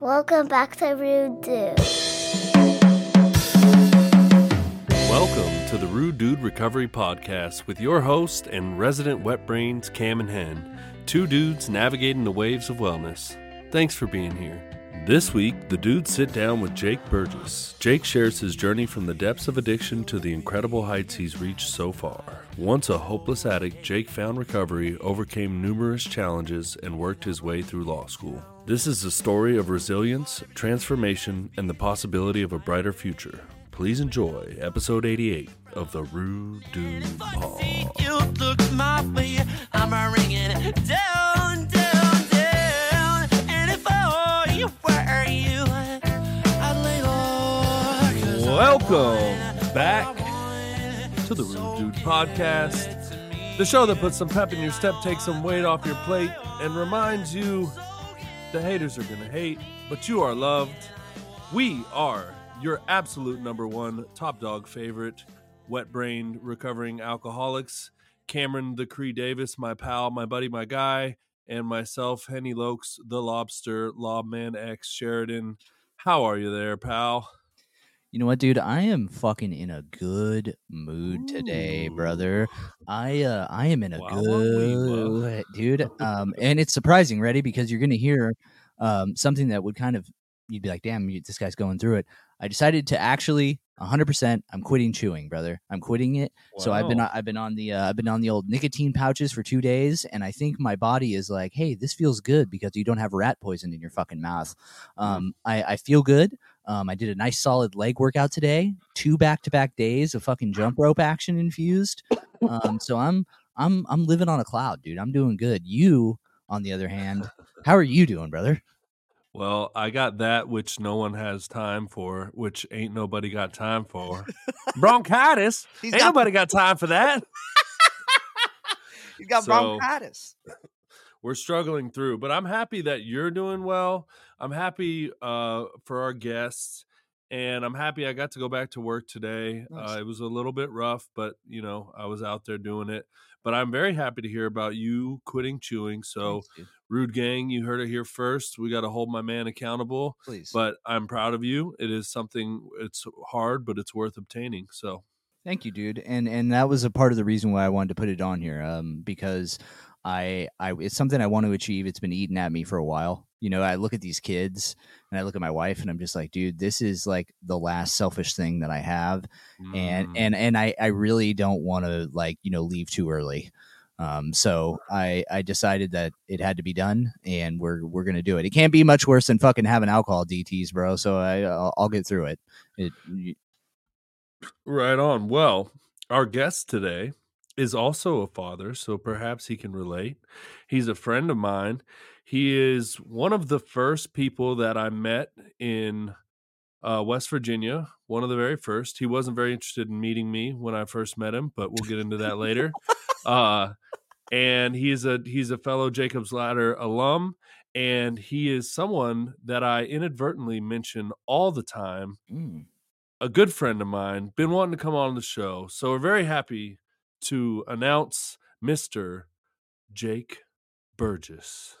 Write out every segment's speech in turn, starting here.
Welcome back to Rude Dude. Welcome to the Rude Dude Recovery Podcast with your host and resident wet brains, Cam and Hen, two dudes navigating the waves of wellness. Thanks for being here. This week, the dudes sit down with Jake Burgess. Jake shares his journey from the depths of addiction to the incredible heights he's reached so far. Once a hopeless addict, Jake found recovery, overcame numerous challenges, and worked his way through law school. This is a story of resilience, transformation, and the possibility of a brighter future. Please enjoy episode 88 of the Rude Dude Pod. You look my way, I'm ringing down. And if I were you, I'd lay low. Welcome back to the Rude Dude Podcast, the show that puts some pep in your step, takes some weight off your plate, and reminds you the haters are gonna hate, but you are loved. We are your absolute number one top dog favorite, wet-brained recovering alcoholics. Cameron the Cree Davis, my pal, my buddy, my guy, and myself, Henny Lokes, the Lobster, Lobman X Sheridan. How are you there, pal? You know what, dude? I am fucking in a good mood today, brother. I am in a good dude. And it's surprising, ready? Because you're gonna hear something that would kind of, you'd be like, damn, this guy's going through it. I decided to actually 100%. I'm quitting chewing, brother. I'm quitting it. Wow. So I've been on the old nicotine pouches for 2 days, and I think my body is like, hey, this feels good because you don't have rat poison in your fucking mouth. I feel good. I did a nice solid leg workout today. 2 back-to-back days of fucking jump rope action infused. So I'm living on a cloud, dude. I'm doing good. You, on the other hand, how are you doing, brother? Well, I got that which no one has time for, which ain't nobody got time for. Bronchitis. Nobody got time for that. He's got bronchitis. We're struggling through, but I'm happy that you're doing well. I'm happy for our guests, and I'm happy I got to go back to work today. Nice. It was a little bit rough, but, I was out there doing it. But I'm very happy to hear about you quitting chewing. So, Thanks, Rude Gang, you heard it here first. We got to hold my man accountable. Please. But I'm proud of you. It is something, it's hard, but it's worth obtaining. So Thank you, dude. And that was a part of the reason why I wanted to put it on here, because I it's something I want to achieve. It's been eating at me for a while. I look at these kids and I look at my wife and I'm just like, dude, this is like the last selfish thing that I have. And I really don't want to leave too early. So I decided that it had to be done, and we're going to do it. It can't be much worse than fucking having alcohol DTs, bro. So I'll get through it. Right on. Well, our guest today is also a father, so perhaps he can relate. He's a friend of mine. He is one of the first people that I met in West Virginia, one of the very first. He wasn't very interested in meeting me when I first met him, but we'll get into that later. And he's a fellow Jacob's Ladder alum, and he is someone that I inadvertently mention all the time. A good friend of mine, been wanting to come on the show. So we're very happy to announce Mr. Jake Burgess.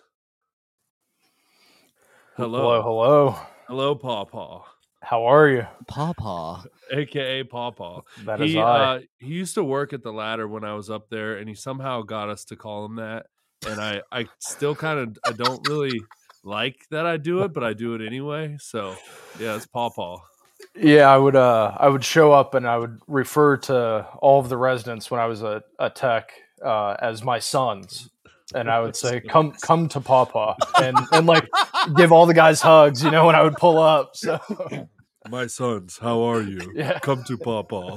Hello. Hello, Pawpaw. How are you? Pawpaw. AKA Pawpaw. That is I. He used to work at the Ladder when I was up there, and he somehow got us to call him that. And I still I don't really like that I do it, but I do it anyway. So yeah, it's Pawpaw. Yeah, I would show up and I would refer to all of the residents when I was a tech as my sons. And I would say, come to Pawpaw and like give all the guys hugs, when I would pull up. So my sons, how are you? Yeah. Come to Pawpaw.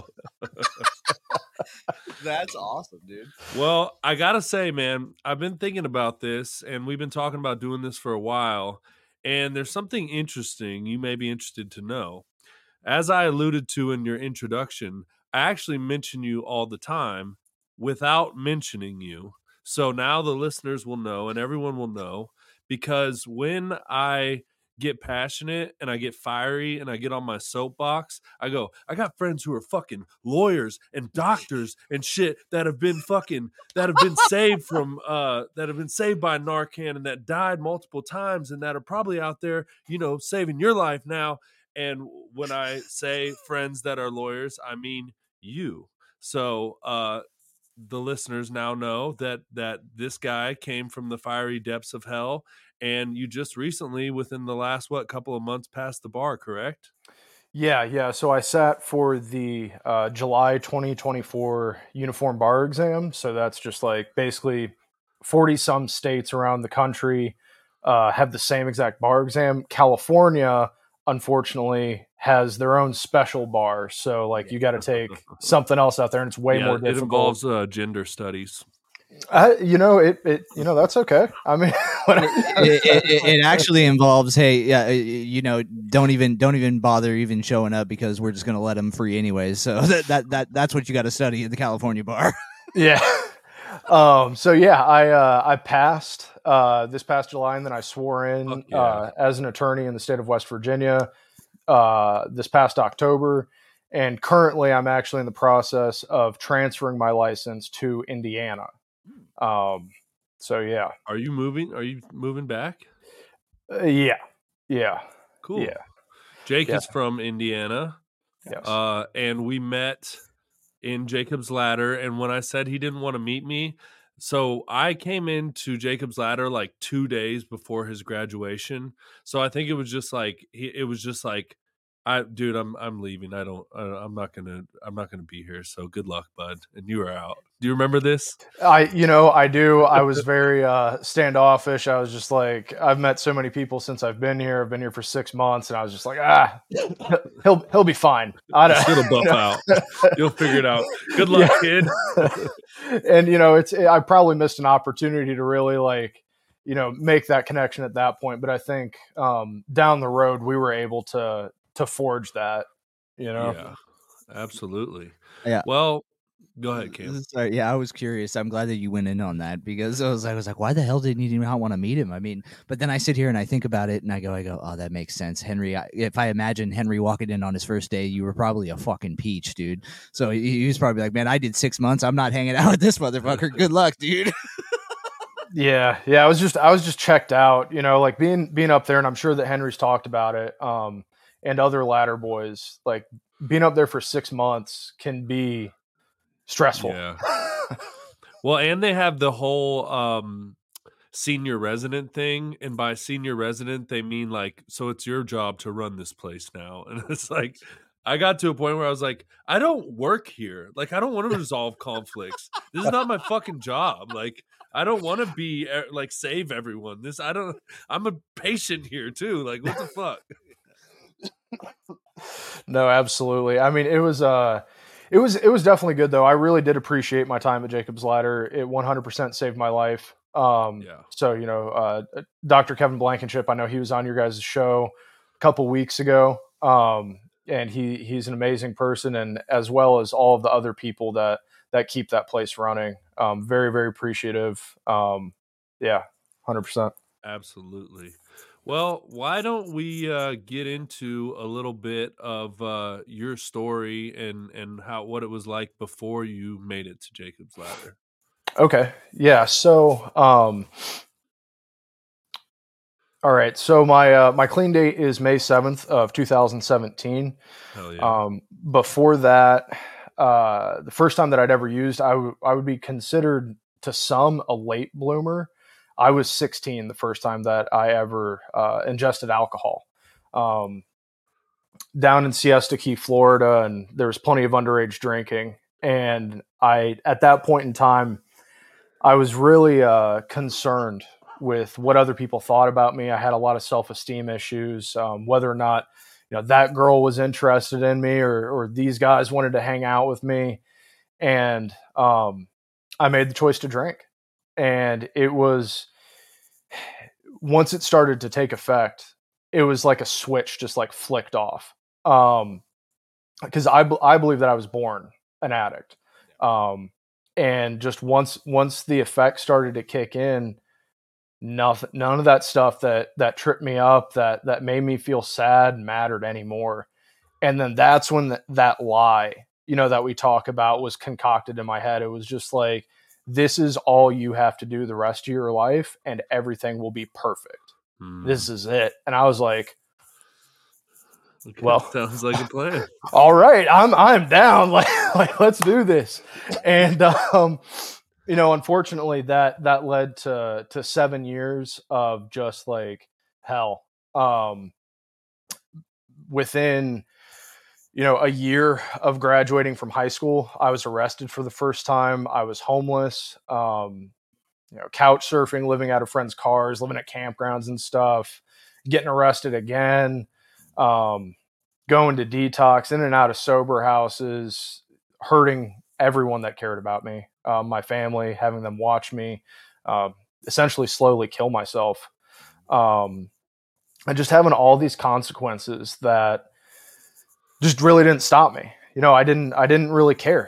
That's awesome, dude. Well, I gotta say, man, I've been thinking about this, and we've been talking about doing this for a while, and there's something interesting you may be interested to know. As I alluded to in your introduction, I actually mention you all the time without mentioning you. So now the listeners will know, and everyone will know, because when I get passionate and I get fiery and I get on my soapbox, I go, I got friends who are fucking lawyers and doctors and shit that have been saved from that have been saved by Narcan and that died multiple times and that are probably out there, saving your life now. And when I say friends that are lawyers, I mean you. So the listeners now know that this guy came from the fiery depths of hell, and you just recently, within the last couple of months, passed the bar, correct? Yeah. So I sat for the July 2024 uniform bar exam. So that's just like basically 40 some states around the country have the same exact bar exam. California, unfortunately, has their own special bar. So like you got to take something else out there, and it's way more difficult. It involves gender studies. That's okay. I mean, it actually involves, don't even bother even showing up because we're just going to let them free anyways. So that's what you got to study at the California bar. Yeah. I passed this past July, and then I swore in as an attorney in the state of West Virginia this past October. And currently I'm actually in the process of transferring my license to Indiana. Are you moving back? Yeah. Cool. Yeah. Jake is from Indiana. Yes. And we met in Jacob's Ladder. And when I said he didn't want to meet me, so I came into Jacob's Ladder like 2 days before his graduation. So I think it was just like, I'm leaving. I'm not gonna be here. So good luck, bud. And you are out. Do you remember this? I do. I was very standoffish. I was just like, I've met so many people since I've been here. I've been here for 6 months, and I was just like, he'll be fine. It'll buff out. You'll figure it out. Good luck, kid. And I probably missed an opportunity to really make that connection at that point. But I think down the road we were able to forge that, Yeah, absolutely. Yeah. Well, go ahead, Cam. Sorry, yeah, I was curious. I'm glad that you went in on that because I was like, why the hell did you not want to meet him? I mean, but then I sit here and I think about it and I go, oh, that makes sense. Henry, if I imagine Henry walking in on his first day, you were probably a fucking peach, dude. So he was probably like, man, I did 6 months. I'm not hanging out with this motherfucker. Good luck, dude. Yeah. I was just checked out, like being up there, and I'm sure that Henry's talked about it. And other ladder boys, like being up there for 6 months can be stressful. Yeah. Well, and they have the whole senior resident thing. And by senior resident, they mean so it's your job to run this place now. And it's like, I got to a point where I was like, I don't work here. Like, I don't want to resolve conflicts. This is not my fucking job. Like, I don't want to be save everyone. I'm a patient here too. Like, what the fuck? No, absolutely. I mean, it was definitely good though. I really did appreciate my time at Jacob's Ladder. It 100% saved my life. So, Dr. Kevin Blankenship, I know he was on your guys' show a couple weeks ago. And he's an amazing person, and as well as all of the other people that keep that place running. Very, very appreciative. 100%. Absolutely. Well, why don't we get into a little bit of your story and what it was like before you made it to Jacob's Ladder? Okay. Yeah. So, all right. So my clean date is May 7th of 2017. Hell yeah. Before that, the first time that I'd ever used, I would be considered to some a late bloomer. I was 16 the first time that I ever ingested alcohol. Down in Siesta Key, Florida, and there was plenty of underage drinking. And at that point in time, I was really concerned with what other people thought about me. I had a lot of self-esteem issues, whether or not that girl was interested in me or these guys wanted to hang out with me. And I made the choice to drink. And it was, once it started to take effect, it was like a switch just flicked off. Because I believe that I was born an addict. And just once the effect started to kick in, Nothing, none of that stuff that tripped me up, that made me feel sad mattered anymore. And then that's when that lie, that we talk about was concocted in my head. It was just like, this is all you have to do the rest of your life and everything will be perfect. This is it. And I was like, okay, well, sounds like a plan. All right, I'm down. Like let's do this. And unfortunately that led to 7 years of just like hell. Within a year of graduating from high school, I was arrested for the first time. I was homeless, couch surfing, living out of friends' cars, living at campgrounds and stuff, getting arrested again, going to detox, in and out of sober houses, hurting everyone that cared about me, my family, having them watch me, essentially slowly kill myself. And just having all these consequences that just really didn't stop me. I didn't really care.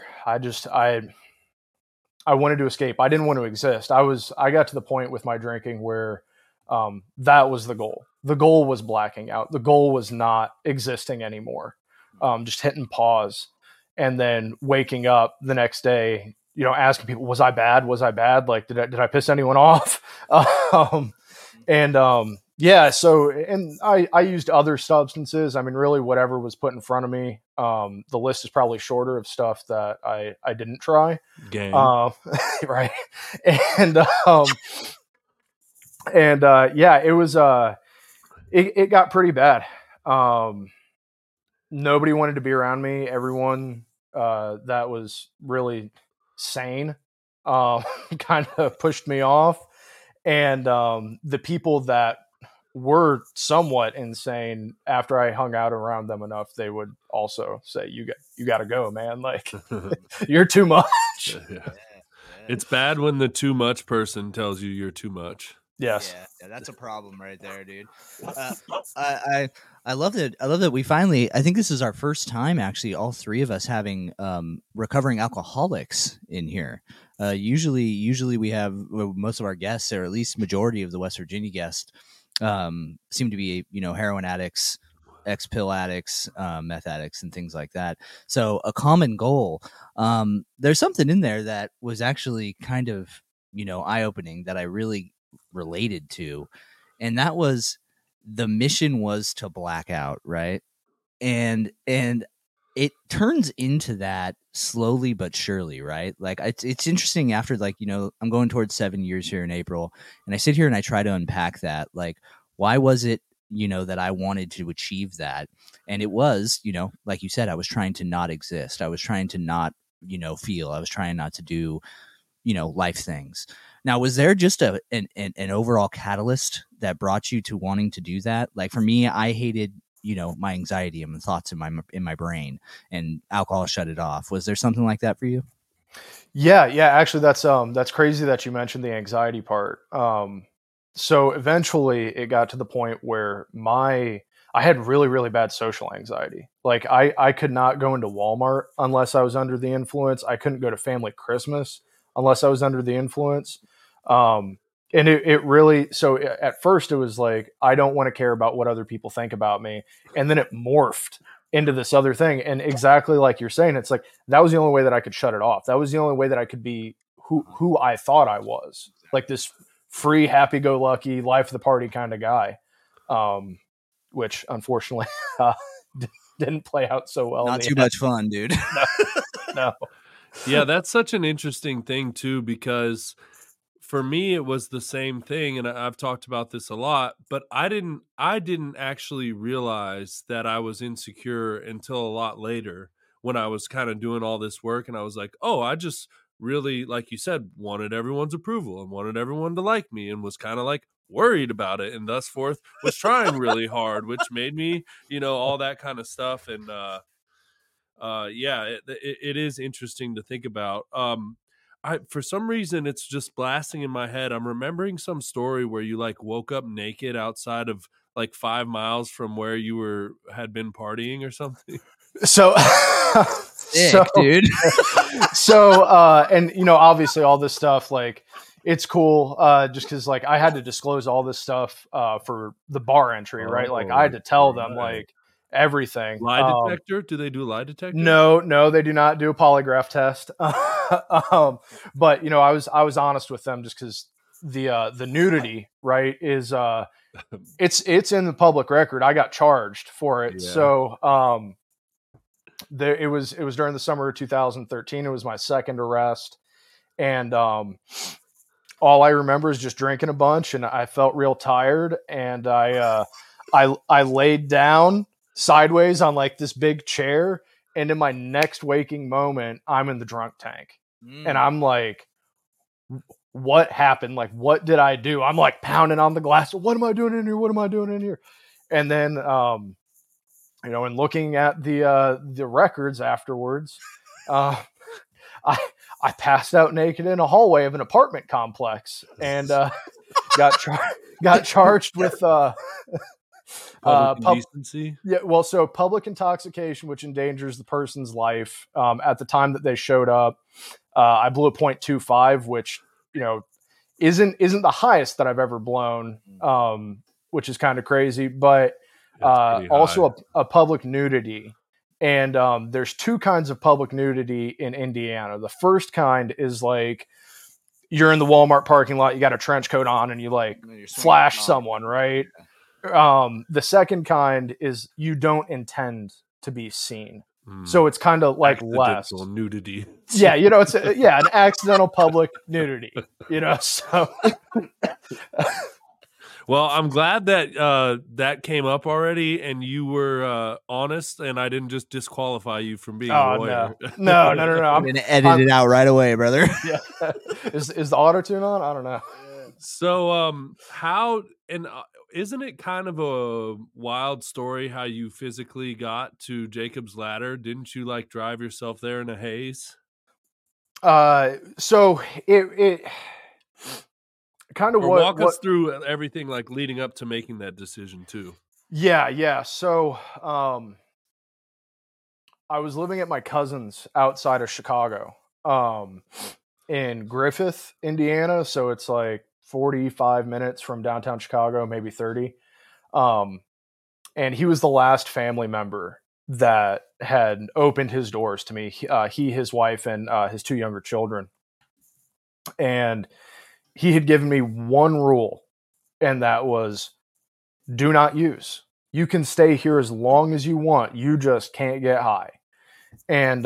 I wanted to escape. I didn't want to exist. I got to the point with my drinking where that was the goal. The goal was blacking out. The goal was not existing anymore. Just hitting pause and then waking up the next day, asking people, was I bad? Was I bad? Like, did I piss anyone off? Yeah. So, and I used other substances. I mean, really whatever was put in front of me. The list is probably shorter of stuff that I didn't try. Game. Right. And, yeah, it was, it got pretty bad. Nobody wanted to be around me. Everyone, that was really sane, kind of pushed me off. And, the people that were somewhat insane, after I hung out around them enough, they would also say, you got to go, man. Like, you're too much. Yeah. It's bad when the too much person tells you you're too much. Yes. Yeah, that's a problem right there, dude. I love that. I love that we finally, I think this is our first time, actually, all three of us having recovering alcoholics in here. Usually we have most of our guests, or at least majority of the West Virginia guests, seem to be, heroin addicts, ex-pill addicts, meth addicts, and things like that. So a common goal. There's something in there that was actually kind of, eye-opening that I really related to. And that was, the mission was to black out, right? And it turns into that slowly but surely, right? Like it's interesting after, like, I'm going towards 7 years here in April, and I sit here and I try to unpack that. Like, why was it, that I wanted to achieve that? And it was, like you said, I was trying to not exist. I was trying to not, feel. I was trying not to do, life things. Now, was there just an overall catalyst that brought you to wanting to do that? Like, for me, I hated, my anxiety and the thoughts in my brain, and alcohol shut it off. Was there something like that for you? Yeah. Actually, that's crazy that you mentioned the anxiety part. So eventually it got to the point where I had really, really bad social anxiety. Like, I could not go into Walmart unless I was under the influence. I couldn't go to family Christmas unless I was under the influence. And it really, so at first it was like, I don't want to care about what other people think about me. And then it morphed into this other thing. And exactly like you're saying, it's like, that was the only way that I could shut it off. That was the only way that I could be who I thought I was, like this free, happy-go-lucky, life of the party kind of guy. Which unfortunately didn't play out so well. Not too much fun, dude. No. Yeah, that's such an interesting thing too, because for me it was the same thing, and I've talked about this a lot, but I didn't actually realize that I was insecure until a lot later, when I was kind of doing all this work, and I was like, oh, I just really, like you said, wanted everyone's approval and wanted everyone to like me, and was kind of like worried about it, and thus forth was trying really hard, which made me, all that kind of stuff. And yeah, it is interesting to think about. For some reason, it's just blasting in my head. I'm remembering some story where you like woke up naked outside of like 5 miles from where you had been partying or something. So, Sick, dude. So, and obviously all this stuff, like, it's cool. Just because like I had to disclose all this stuff for the bar entry, right? Like I had to tell them like everything. Lie detector? Do they do lie detector? No, they do not do a polygraph test. But you know, I was honest with them just because the nudity, right, is it's in the public record. I got charged for it. Yeah. So it was during the summer of 2013. It was my second arrest, and all I remember is just drinking a bunch, and I felt real tired, and I laid down sideways on like this big chair, and in my next waking moment, I'm in the drunk tank, and I'm like, what happened? Like, what did I do? I'm like pounding on the glass. What am I doing in here? What am I doing in here? And then, you know, and looking at the records afterwards, I passed out naked in a hallway of an apartment complex, and got charged with public indecency. Yeah, well, so public intoxication, which endangers the person's life. At the time that they showed up, I blew a .25, which, you know, isn't the highest that I've ever blown, which is kind of crazy, but also a public nudity. And there's two kinds of public nudity in Indiana. The first kind is like you're in the Walmart parking lot, you got a trench coat on, and you like flash someone, right? The second kind is you don't intend to be seen. So it's kind of like less nudity. Yeah, you know, it's an accidental public nudity, you know. So well, I'm glad that that came up already, and you were honest, and I didn't just disqualify you from being a lawyer. No. I'm gonna edit it out right away, brother. Yeah, is the auto tune on? I don't know. So, how and isn't it kind of a wild story how you physically got to Jacob's Ladder? Didn't you like drive yourself there in a haze? So it kind of walk us through everything like leading up to making that decision too. Yeah. So I was living at my cousin's outside of Chicago, in Griffith, Indiana. So it's like 45 minutes from downtown Chicago, maybe 30. And he was the last family member that had opened his doors to me. He, his wife, and his two younger children. And he had given me one rule, and that was do not use. You can stay here as long as you want. You just can't get high. And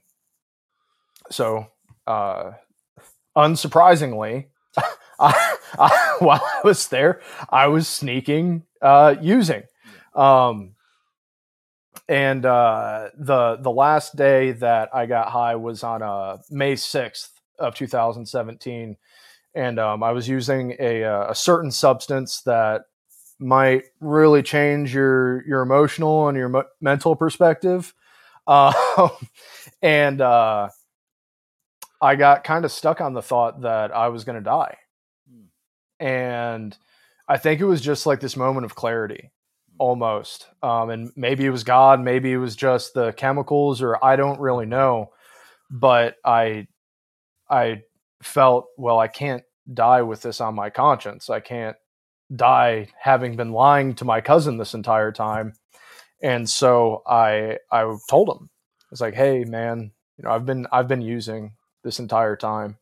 so unsurprisingly, while I was there, I was sneaking using. And the last day that I got high was on May 6th of 2017. And I was using a certain substance that might really change your emotional and your mental perspective. And I got kind of stuck on the thought that I was going to die. And I think it was just like this moment of clarity almost. And maybe it was God, maybe it was just the chemicals, or I don't really know. But I felt, well, I can't die with this on my conscience. I can't die having been lying to my cousin this entire time. And so I told him, I was like, hey man, you know, I've been using this entire time.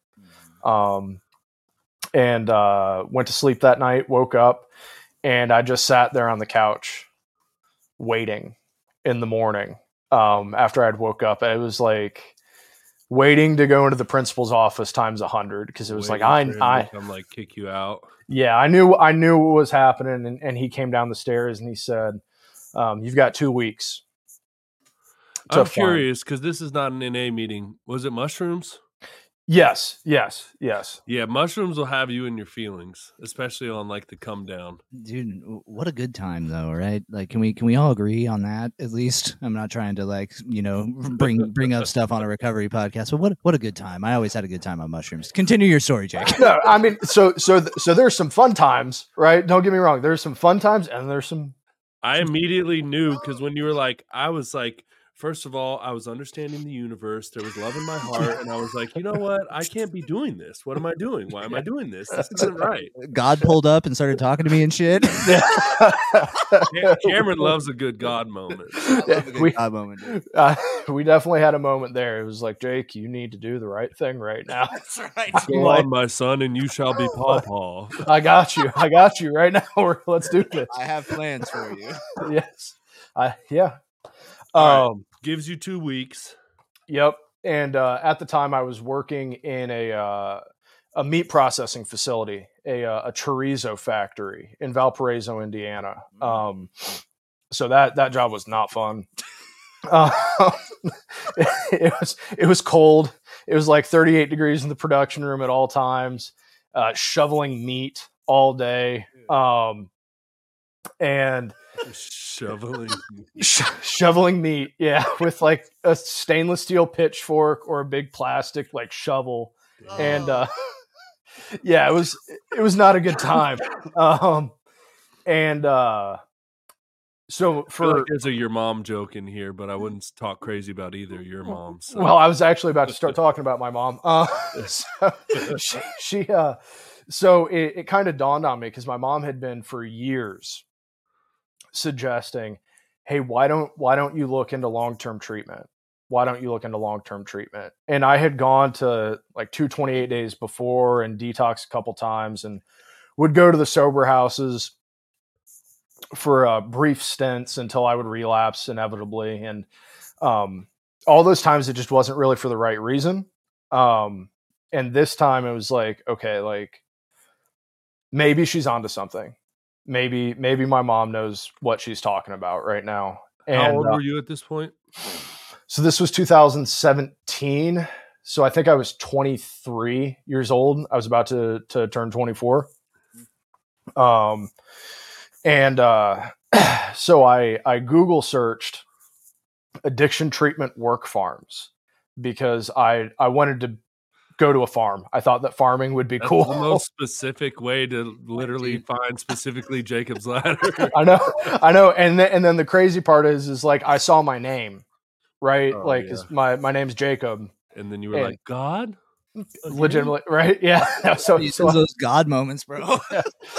And went to sleep that night, woke up, and I just sat there on the couch waiting in the morning. After I'd woke up, it was like waiting to go into the principal's office times 100, because it was like I'm like kick you out. Yeah, I knew what was happening, and he came down the stairs and he said, "You've got 2 weeks." I'm curious because this is not an NA meeting. Was it mushrooms? Yes. Yeah, mushrooms will have you in your feelings, especially on like the come down. Dude, what a good time though, right? Like, can we all agree on that at least? I'm not trying to like, you know, bring up stuff on a recovery podcast, but what a good time. I always had a good time on mushrooms. Continue your story, Jake. No, I mean, so there's some fun times, right? Don't get me wrong. There's some fun times, and there's some. I immediately knew because when you were like, I was like, First of all, I was understanding the universe. There was love in my heart, and I was like, you know what? I can't be doing this. What am I doing? Why am I doing this? This isn't right. God pulled up and started talking to me and shit. Cameron loves a good God moment. God moment, dude. We definitely had a moment there. It was like, Jake, you need to do the right thing right now. That's right. Go on, my son, and you shall be Pawpaw. I got you right now. Let's do this. I have plans for you. Yes. Yeah. All right. Gives you 2 weeks. Yep. And at the time, I was working in a meat processing facility, a chorizo factory in Valparaiso, Indiana. So that job was not fun. It was cold. It was like 38 degrees in the production room at all times. Shoveling meat all day. And shoveling meat, yeah, with like a stainless steel pitchfork or a big plastic like shovel. And yeah, it was not a good time. So there's a your mom joke in here, but I wouldn't talk crazy about either your moms. So. Well, I was actually about to start talking about my mom. So it kind of dawned on me because my mom had been for years suggesting, hey, why don't you look into long-term treatment? Why don't you look into long-term treatment? And I had gone to like 228 days before and detox a couple times and would go to the sober houses for brief stints until I would relapse inevitably. And all those times it just wasn't really for the right reason. And this time it was like, okay, like maybe she's onto something. Maybe my mom knows what she's talking about right now. And, how old were you at this point? So this was 2017. So I think I was 23 years old. I was about to turn 24. So I Google searched addiction treatment work farms because I wanted to go to a farm. I thought that farming would be cool. The most specific way to literally find specifically Jacob's Ladder. I know. And then the crazy part is like, I saw my name, right? Oh, like, yeah. my name's Jacob. And then you were like, God? Legitimately, right? Yeah. So those God moments, bro. Yeah.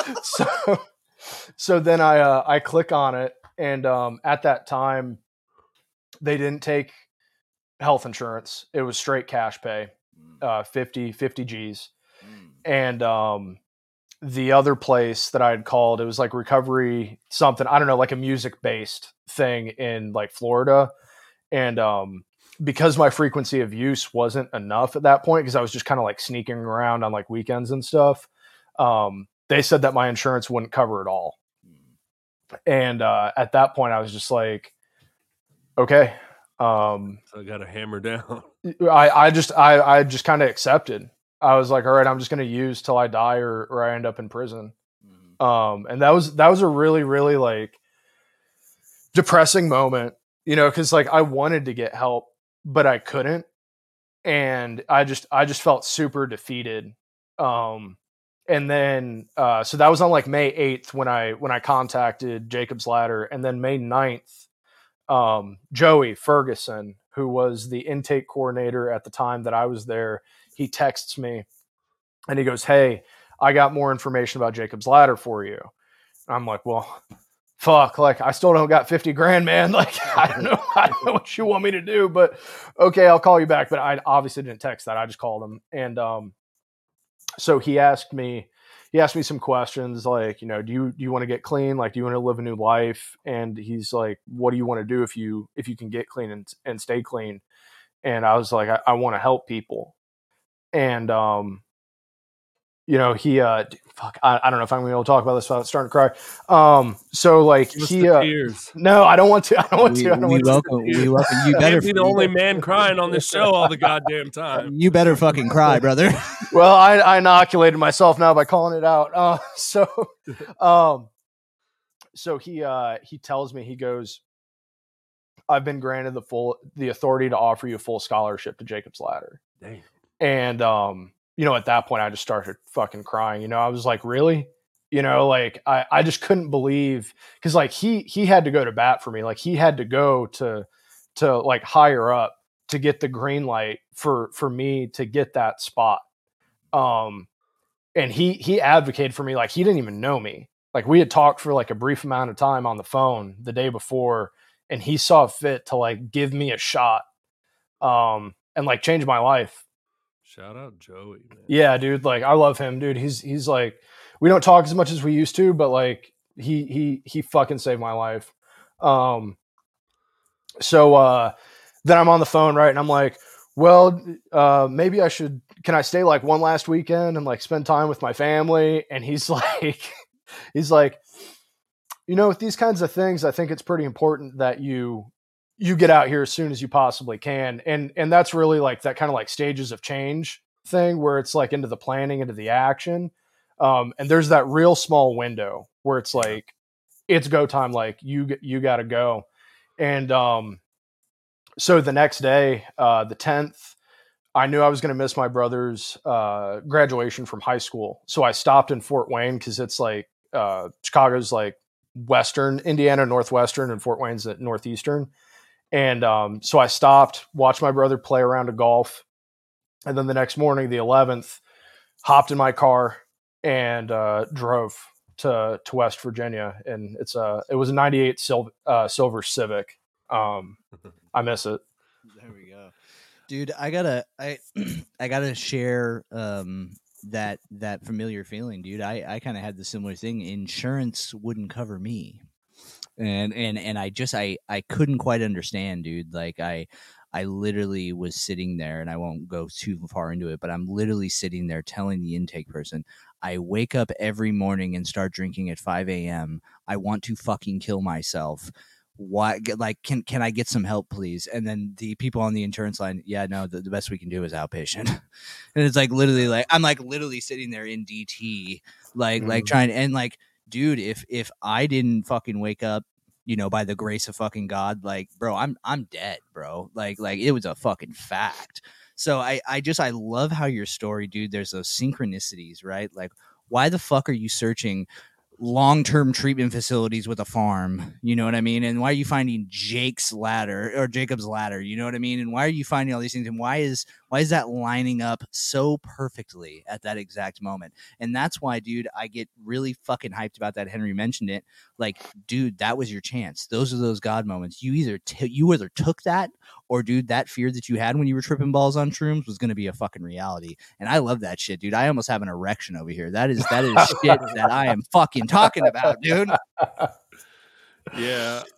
So then I click on it. And at that time, they didn't take health insurance. It was straight cash pay. 50 G's. And the other place that I had called, it was like recovery something, I don't know, like a music based thing in like Florida. And because my frequency of use wasn't enough at that point, because I was just kind of like sneaking around on like weekends and stuff, they said that my insurance wouldn't cover it all. And at that point I was just like, okay. So I got to hammer down. I just kind of accepted. I was like, all right, I'm just going to use till I die or I end up in prison. And that was a really, really like depressing moment, you know, cause like I wanted to get help, but I couldn't. And I just felt super defeated. And then, so that was on like May 8th when I contacted Jacob's Ladder, and then May 9th, Joey Ferguson, who was the intake coordinator at the time that I was there, he texts me and he goes, hey, I got more information about Jacob's Ladder for you. And I'm like, well, fuck, like I still don't got 50 grand, man. Like, I don't know what you want me to do, but okay, I'll call you back. But I obviously didn't text that. I just called him. And, so he asked me some questions like, you know, do you want to get clean? Like, do you want to live a new life? And he's like, what do you want to do if you can get clean and stay clean? And I was like, I want to help people. And, you know, he, fuck, I don't know if I'm going to be able to talk about this without starting to cry. So like no, I don't want to. We welcome you. Better be the only man crying on this show all the goddamn time. You better fucking cry, brother. Well, I inoculated myself now by calling it out. So he tells me, he goes, I've been granted the authority to offer you a full scholarship to Jacob's Ladder. Dang. And, you know, at that point I just started fucking crying, you know, I was like, really? You know, like I just couldn't believe, cause like he had to go to bat for me. Like he had to go to to like higher up to get the green light for me to get that spot. And he advocated for me. Like, he didn't even know me. Like, we had talked for like a brief amount of time on the phone the day before, and he saw fit to like give me a shot, and like change my life. Shout out Joey, man. Yeah, dude. Like, I love him, dude. He's like, we don't talk as much as we used to, but like he fucking saved my life. So then I'm on the phone, right? And I'm like, well, maybe can I stay like one last weekend and like spend time with my family? And he's like, with these kinds of things, I think it's pretty important that you get out here as soon as you possibly can. And that's really like that kind of like stages of change thing where it's like into the planning, into the action. And there's that real small window where it's like, it's go time. Like you got to go. And, so the next day, the 10th, I knew I was going to miss my brother's graduation from high school. So I stopped in Fort Wayne because it's like Chicago's like Western Indiana, Northwestern, and Fort Wayne's at Northeastern. And so I stopped, watched my brother play a round of golf. And then the next morning, the 11th, hopped in my car and drove to West Virginia. And it was a 98 silver Civic. I miss it. There we go, dude. I gotta share that familiar feeling, dude. I kind of had the similar thing. Insurance wouldn't cover me, and I couldn't quite understand, dude. Like I literally was sitting there, and I won't go too far into it, but I'm literally sitting there telling the intake person, I wake up every morning and start drinking at 5 a.m. I want to fucking kill myself. Why? Like, can I get some help, please? And then the people on the insurance line, yeah, no, the best we can do is outpatient. And it's like literally, like I'm like literally sitting there in DT, like trying, and like, dude, if I didn't fucking wake up, by the grace of fucking God, like, bro, I'm dead, bro. Like it was a fucking fact. So I love how your story, dude. There's those synchronicities, right? Like, why the fuck are you searching long-term treatment facilities with a farm, you know what I mean? And why are you finding Jacob's ladder? You know what I mean? And why are you finding all these things? And why is that lining up so perfectly at that exact moment? And that's why, dude, I get really fucking hyped about that. Henry mentioned it. Like, dude, that was your chance. Those are those God moments. You either took that, or, dude, that fear that you had when you were tripping balls on shrooms was going to be a fucking reality. And I love that shit, dude. I almost have an erection over here. That is shit that I am fucking talking about, dude. Yeah.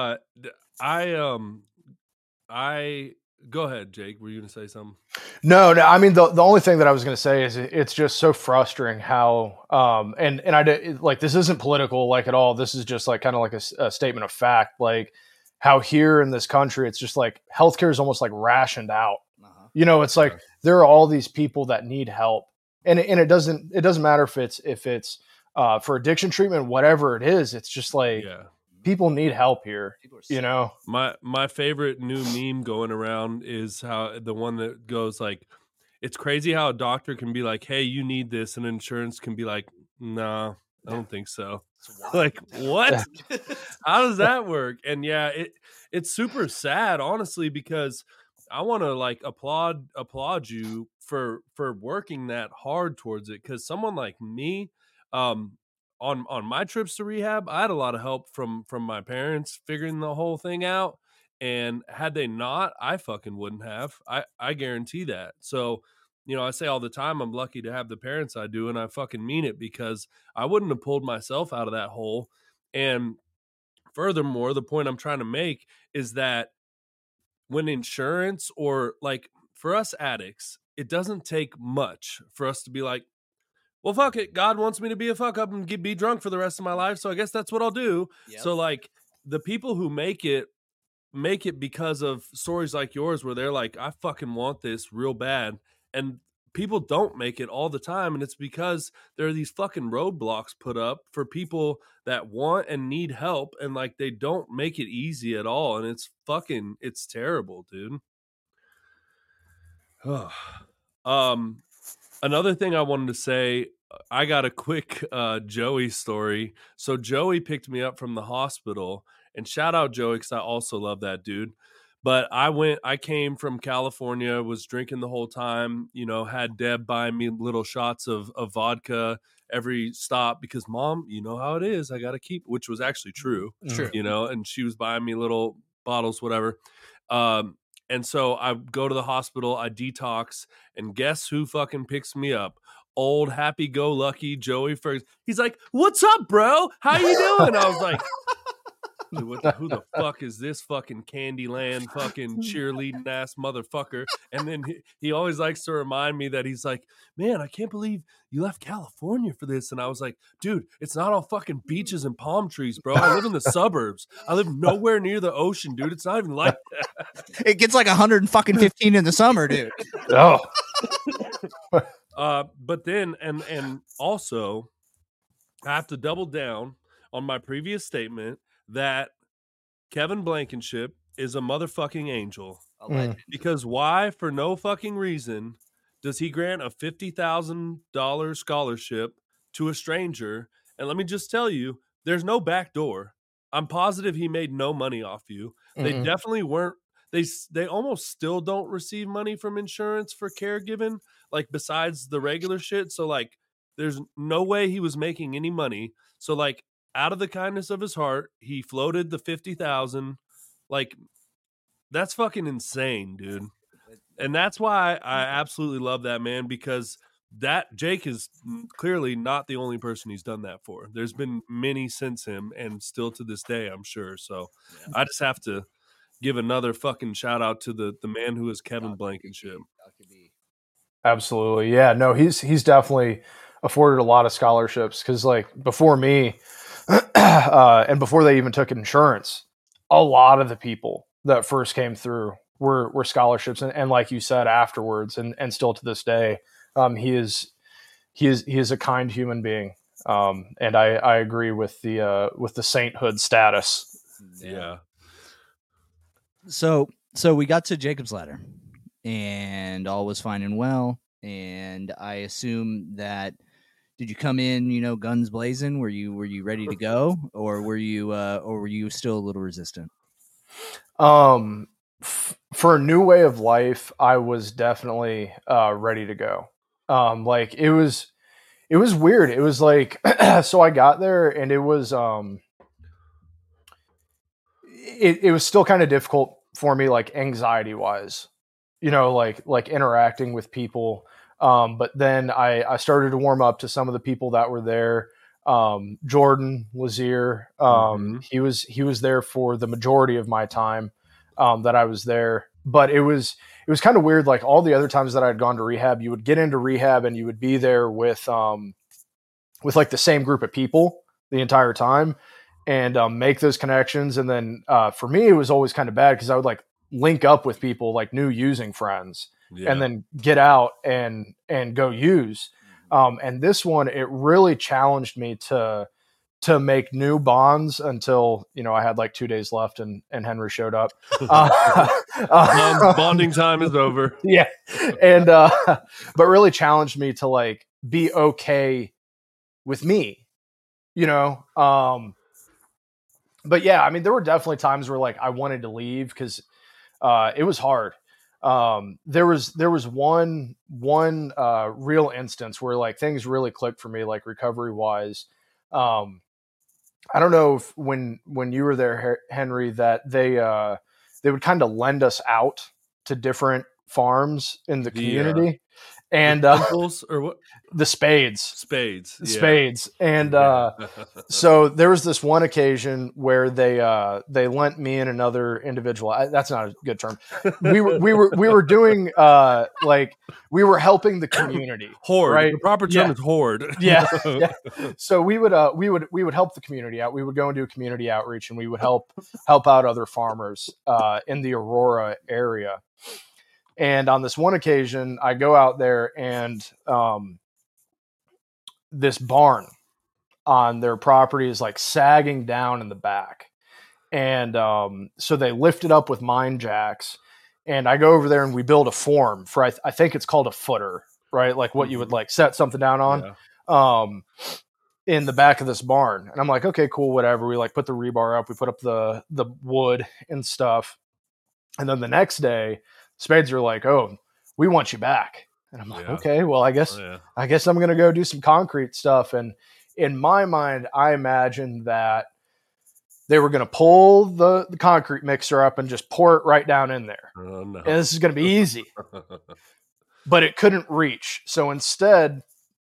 I go ahead, Jake. Were you going to say something? No. I mean, the only thing that I was going to say is it's just so frustrating how, and I did, like, this isn't political, like, at all. This is just like kind of like a statement of fact. Like, how here in this country, it's just like healthcare is almost like rationed out. It's like there are all these people that need help, and it doesn't matter if it's for addiction treatment, whatever it is. It's just like people need help here. My favorite new meme going around is how the one that goes like, it's crazy how a doctor can be like, hey, you need this, and insurance can be like, nah, I don't think so. Like, what? How does that work? And yeah, it's super sad, honestly, because I want to like applaud you for working that hard towards it. Because someone like me, on my trips to rehab, I had a lot of help from my parents figuring the whole thing out. And had they not, I fucking wouldn't have. I guarantee that. So, I say all the time, I'm lucky to have the parents I do, and I fucking mean it, because I wouldn't have pulled myself out of that hole. And furthermore, the point I'm trying to make is that when insurance, or like for us addicts, it doesn't take much for us to be like, well, fuck it. God wants me to be a fuck up and be drunk for the rest of my life, so I guess that's what I'll do. Yep. So like the people who make it because of stories like yours, where they're like, I fucking want this real bad. And people don't make it all the time. And it's because there are these fucking roadblocks put up for people that want and need help. And like, they don't make it easy at all. And it's terrible, dude. Another thing I wanted to say, I got a quick Joey story. So Joey picked me up from the hospital, and shout out Joey, because I also love that dude. But I came from California, was drinking the whole time, you know, had Deb buying me little shots of vodka every stop because Mom, you know how it is. I got to keep, which was actually true, True. you know, and she was buying me little bottles, whatever. And so I go to the hospital, I detox, and guess who fucking picks me up? Old happy-go-lucky Joey Ferguson. He's like, "What's up, bro? How you doing?" I was like, dude, who the fuck is this fucking Candyland fucking cheerleading ass motherfucker? And then he always likes to remind me that he's like, "Man, I can't believe you left California for this." And I was like, dude, it's not all fucking beaches and palm trees, bro. I live in the suburbs. I live nowhere near the ocean, dude. It's not even like that. It gets like 115 in the summer, dude. Oh, But then, and also, I have to double down on my previous statement that Kevin Blankenship is a motherfucking angel. Because why, for no fucking reason, does he grant a $50,000 scholarship to a stranger? And let me just tell you, there's no back door. I'm positive he made no money off you. They definitely weren't. They almost still don't receive money from insurance for caregiving, like besides the regular shit. So like, there's no way he was making any money. So like, out of the kindness of his heart, he floated the 50,000. Like, that's fucking insane, dude. And that's why I absolutely love that, man, because that Jake is clearly not the only person he's done that for. There's been many since him, and still to this day, I'm sure. So I just have to give another fucking shout out to the man who is Kevin Blankenship. absolutely. Yeah, no, he's definitely afforded a lot of scholarships because, like, before me, and before they even took insurance, a lot of the people that first came through were scholarships, and like you said, afterwards, and still to this day, he is a kind human being, and I agree with the sainthood status. Yeah. So we got to Jacob's Ladder, and all was fine and well. And I assume that, did you come in, you know, guns blazing? Were you ready to go, or were you still a little resistant? For a new way of life, I was definitely ready to go. Like it was weird. It was like, so I got there and it was it was still kind of difficult for me, like anxiety wise, you know, like interacting with people. But then I started to warm up to some of the people that were there. Jordan Lazier, he was there for the majority of my time that I was there. But it was kind of weird. Like all the other times that I'd gone to rehab, you would get into rehab and you would be there with like the same group of people the entire time, and make those connections. And then for me, it was always kind of bad because I would like link up with people, like new using friends, and then get out and go use. And this one, it really challenged me to make new bonds until, you know, I had like 2 days left and Henry showed up. Bonding time is over. Yeah. And, but really challenged me to like be okay with me, you know? But yeah, I mean, there were definitely times where like I wanted to leave because it was hard. There was one real instance where like things really clicked for me, like recovery wise. I don't know if when you were there, Henry, that they would kind of lend us out to different farms in the community, and or what? The Spades. And so there was this one occasion where they lent me and another individual. That's not a good term. We were doing like we were helping the community. Hoard. Right? The proper term is hoard. Yeah. So we would help the community out. We would go and do community outreach, and we would help out other farmers in the Aurora area. And on this one occasion, I go out there and this barn on their property is like sagging down in the back. And so they lift it up with mine jacks. And I go over there and we build a form for, I think it's called a footer, right? Like what you would like set something down on in the back of this barn. And I'm like, okay, cool, whatever. We like put the rebar up, we put up the wood and stuff. And then the next day, Spades are like, "Oh, we want you back." And I'm like, "Okay, well, I guess I'm going to go do some concrete stuff." And in my mind, I imagined that they were going to pull the concrete mixer up and just pour it right down in there. Oh, no. And this is going to be easy. But it couldn't reach. So instead,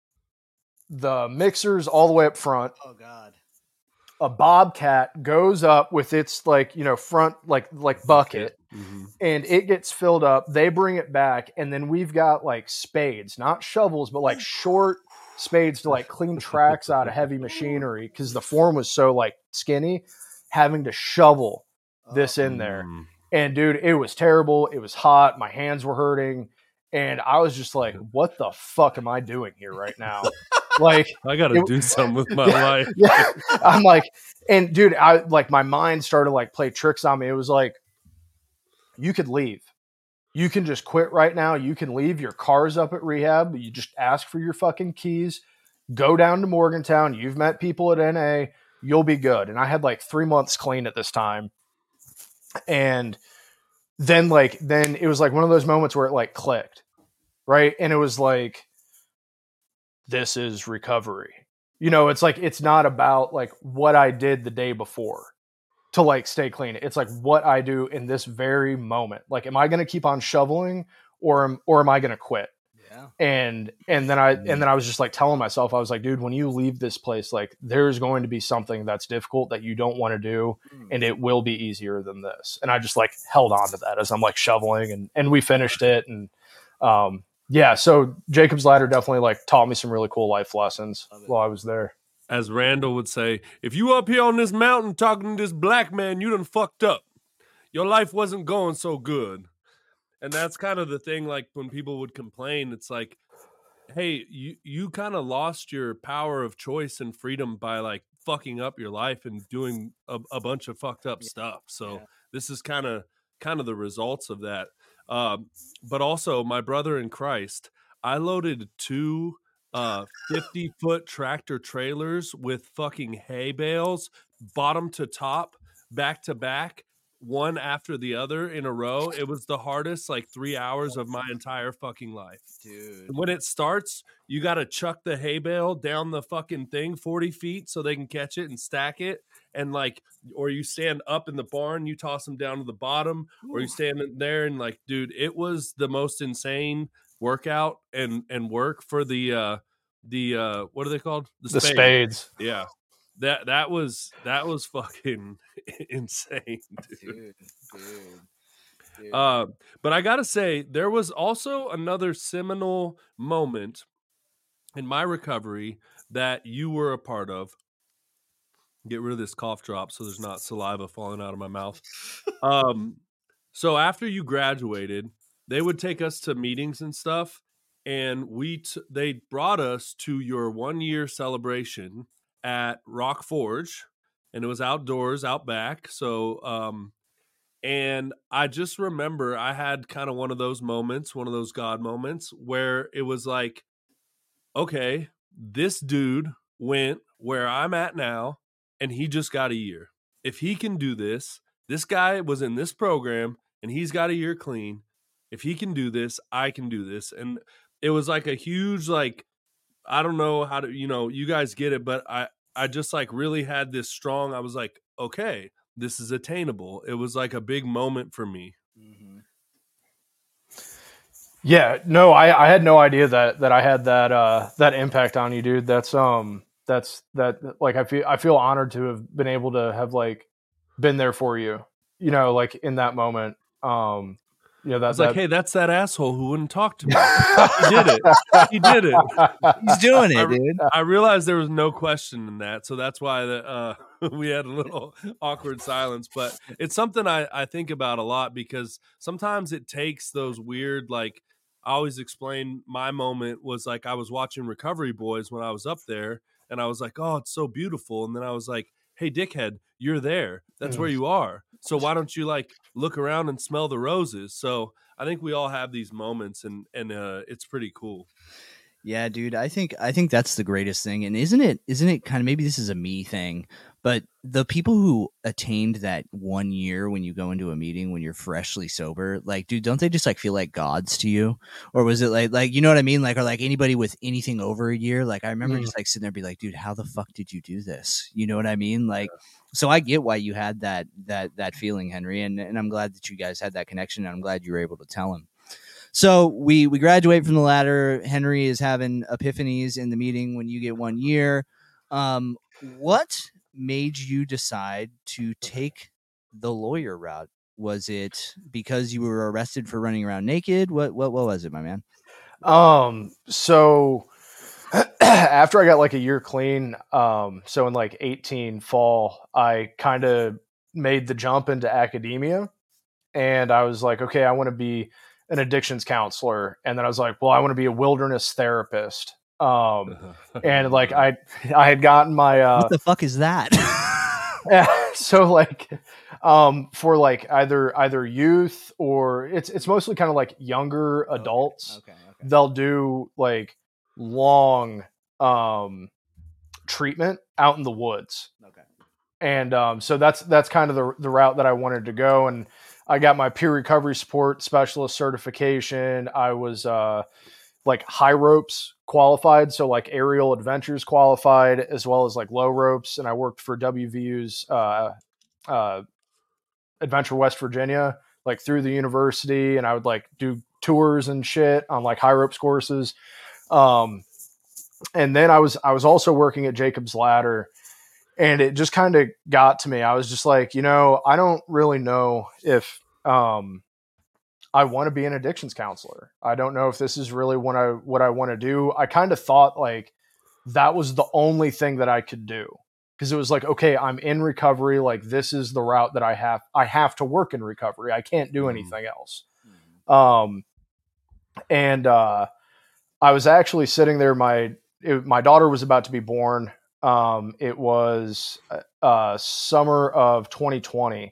the mixer's all the way up front. Oh God. A Bobcat goes up with its like, front like bucket, and it gets filled up. They bring it back, and then we've got like spades, not shovels, but like short spades to like clean tracks out of heavy machinery because the form was so like skinny, having to shovel this in there. And dude, it was terrible. It was hot. My hands were hurting. And I was just like, what the fuck am I doing here right now? Like, I got to do something with my life. Yeah. I'm like, and dude, I like my mind started like play tricks on me. It was like, you could leave. You can just quit right now. You can leave. Your car's up at rehab. You just ask for your fucking keys. Go down to Morgantown. You've met people at NA. You'll be good. And I had like 3 months clean at this time. And then it was like one of those moments where it like clicked. Right. And it was like, this is recovery. It's like, it's not about like what I did the day before to like stay clean. It's like what I do in this very moment. Like, am I going to keep on shoveling or am I going to quit? Yeah. And then I was just like telling myself, I was like, dude, when you leave this place, like there's going to be something that's difficult that you don't want to do. And it will be easier than this. And I just like held on to that as I'm like shoveling and we finished it. And, yeah, so Jacob's Ladder definitely like taught me some really cool life lessons while I was there. As Randall would say, if you up here on this mountain talking to this black man, you done fucked up. Your life wasn't going so good. And that's kind of the thing, like when people would complain, it's like, hey, you kind of lost your power of choice and freedom by like fucking up your life and doing a bunch of fucked up stuff. So this is kind of the results of that. But also my brother in Christ, I loaded 2 50-foot tractor trailers with fucking hay bales, bottom to top, back to back, one after the other in a row. It was the hardest like 3 hours of my entire fucking life. Dude. When it starts, you got to chuck the hay bale down the fucking thing 40 feet so they can catch it and stack it. And like, or you stand up in the barn, you toss them down to the bottom, or you stand there and like, dude, it was the most insane workout and work for the what are they called? The spades. Yeah. That was fucking insane, dude. Dude. But I gotta say, there was also another seminal moment in my recovery that you were a part of. Get rid of this cough drop so there's not saliva falling out of my mouth. So after you graduated, they would take us to meetings and stuff, and they brought us to your 1-year celebration at Rock Forge, and it was outdoors, out back. So, and I just remember I had kind of one of those moments, one of those God moments where it was like, okay, this dude went where I'm at now, and he just got a year. If he can do this guy was in this program, and he's got a year clean. If he can do this, I can do this. And it was like a huge, like, I don't know how to, you guys get it, but I just like really had this strong, I was like, okay, this is attainable. It was like a big moment for me. Mm-hmm. Yeah, no, I had no idea that I had that impact on you, dude. That's like, I feel honored to have been able to have like been there for you, like in that moment. That's like, hey, that's that asshole who wouldn't talk to me. He did it. He's doing it, dude. I realized there was no question in that, so that's why we had a little awkward silence. But it's something I think about a lot, because sometimes it takes those weird, like, I always explain my moment was like I was watching Recovery Boys when I was up there, and I was like, oh, it's so beautiful. And then I was like, hey, dickhead, you're there. That's where you are. So why don't you like look around and smell the roses? So I think we all have these moments, and it's pretty cool. Yeah, dude, I think that's the greatest thing. And isn't it kind of, maybe this is a me thing, but the people who attained that 1 year when you go into a meeting when you're freshly sober, like, dude, don't they just like feel like gods to you? Or was it like you know what I mean? Like, or like anybody with anything over a year, like I remember just like sitting there and be like, dude, how the fuck did you do this? You know what I mean? Like, so I get why you had that feeling, Henry, and I'm glad that you guys had that connection, and I'm glad you were able to tell him. So we graduate from the ladder. Henry is having epiphanies in the meeting when you get 1 year. What made you decide to take the lawyer route? Was it because you were arrested for running around naked? What was it, my man? So after I got like a year clean, so in like 18 fall, I kind of made the jump into academia, and I was like, okay, I want to be an addictions counselor. And then I was like, well, I want to be a wilderness therapist. And like, I had gotten my, what the fuck is that? so like, for like either youth or it's mostly kind of like younger adults. Okay. They'll do like long, treatment out in the woods. Okay. And, so that's kind of the route that I wanted to go. And I got my peer recovery support specialist certification. I was like high ropes qualified, so like aerial adventures qualified, as well as like low ropes. And I worked for WVU's Adventure West Virginia, like through the university, and I would like do tours and shit on like high ropes courses. And then I was also working at Jacob's Ladder. And it just kind of got to me. I was just like, you know, I don't really know if I want to be an addictions counselor. I don't know if this is really what I want to do. I kind of thought like that was the only thing that I could do, because it was like, okay, I'm in recovery. Like, this is the route that I have to work in recovery. I can't do anything else. And I was actually sitting there. My daughter was about to be born. It was summer of 2020.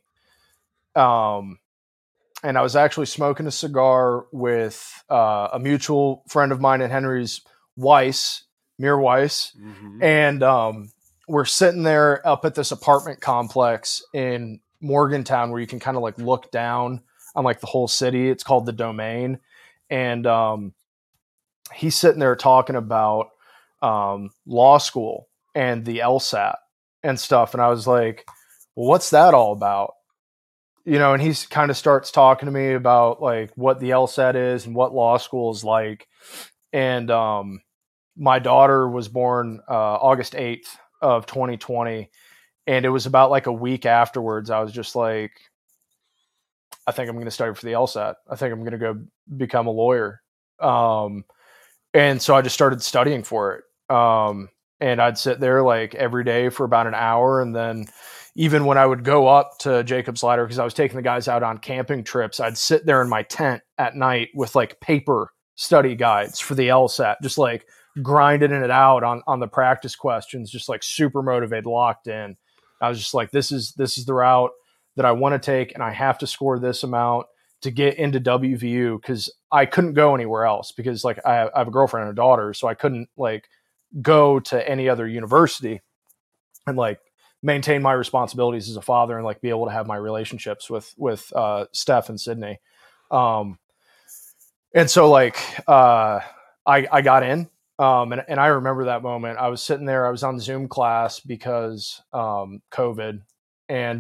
And I was actually smoking a cigar with a mutual friend of mine and Henry's, Mir Weiss. Mm-hmm. And we're sitting there up at this apartment complex in Morgantown where you can kind of like look down on like the whole city. It's called the Domain. And he's sitting there talking about law school and the LSAT and stuff. And I was like, well, what's that all about? You know, and he kind of starts talking to me about like what the LSAT is and what law school is like. And my daughter was born August 8th of 2020. And it was about like a week afterwards, I was just like, I think I'm going to study for the LSAT. I think I'm going to go become a lawyer. And so I just started studying for it. And I'd sit there like every day for about an hour. And then even when I would go up to Jacob's Ladder, because I was taking the guys out on camping trips, I'd sit there in my tent at night with like paper study guides for the LSAT, just like grinding it out on the practice questions, just like super motivated, locked in. I was just like, this is the route that I want to take, and I have to score this amount to get into WVU, because I couldn't go anywhere else, because like I have a girlfriend and a daughter, so I couldn't like go to any other university and like maintain my responsibilities as a father and like be able to have my relationships with Steph and Sydney. And so like I got in, and I remember that moment. I was sitting there, I was on Zoom class because COVID, and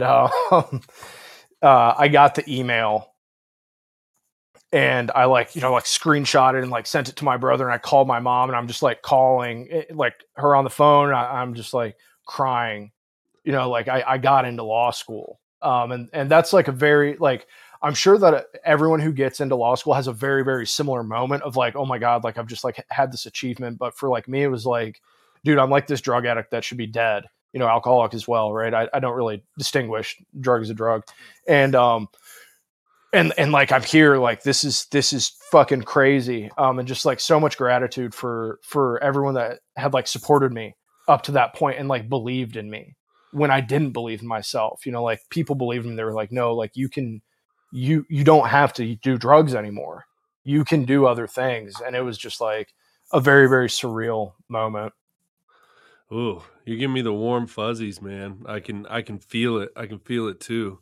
I got the email. And I like screenshot it and like sent it to my brother, and I called my mom, and I'm just like calling like her on the phone. I'm just like crying, you know, like I got into law school. And that's like a very, like, I'm sure that everyone who gets into law school has a very, very similar moment of like, oh my God, like I've just like had this achievement. But for like me, it was like, dude, I'm like this drug addict that should be dead, you know, alcoholic as well. Right. I don't really distinguish. Drug is a drug. And like, I'm here, like, this is fucking crazy. And just like so much gratitude for everyone that had like supported me up to that point and like believed in me when I didn't believe in myself. You know, like people believed in me. They were like, no, like you don't have to do drugs anymore. You can do other things. And it was just like, a very, very surreal moment. Ooh, you give me the warm fuzzies, man. I can feel it. I can feel it too.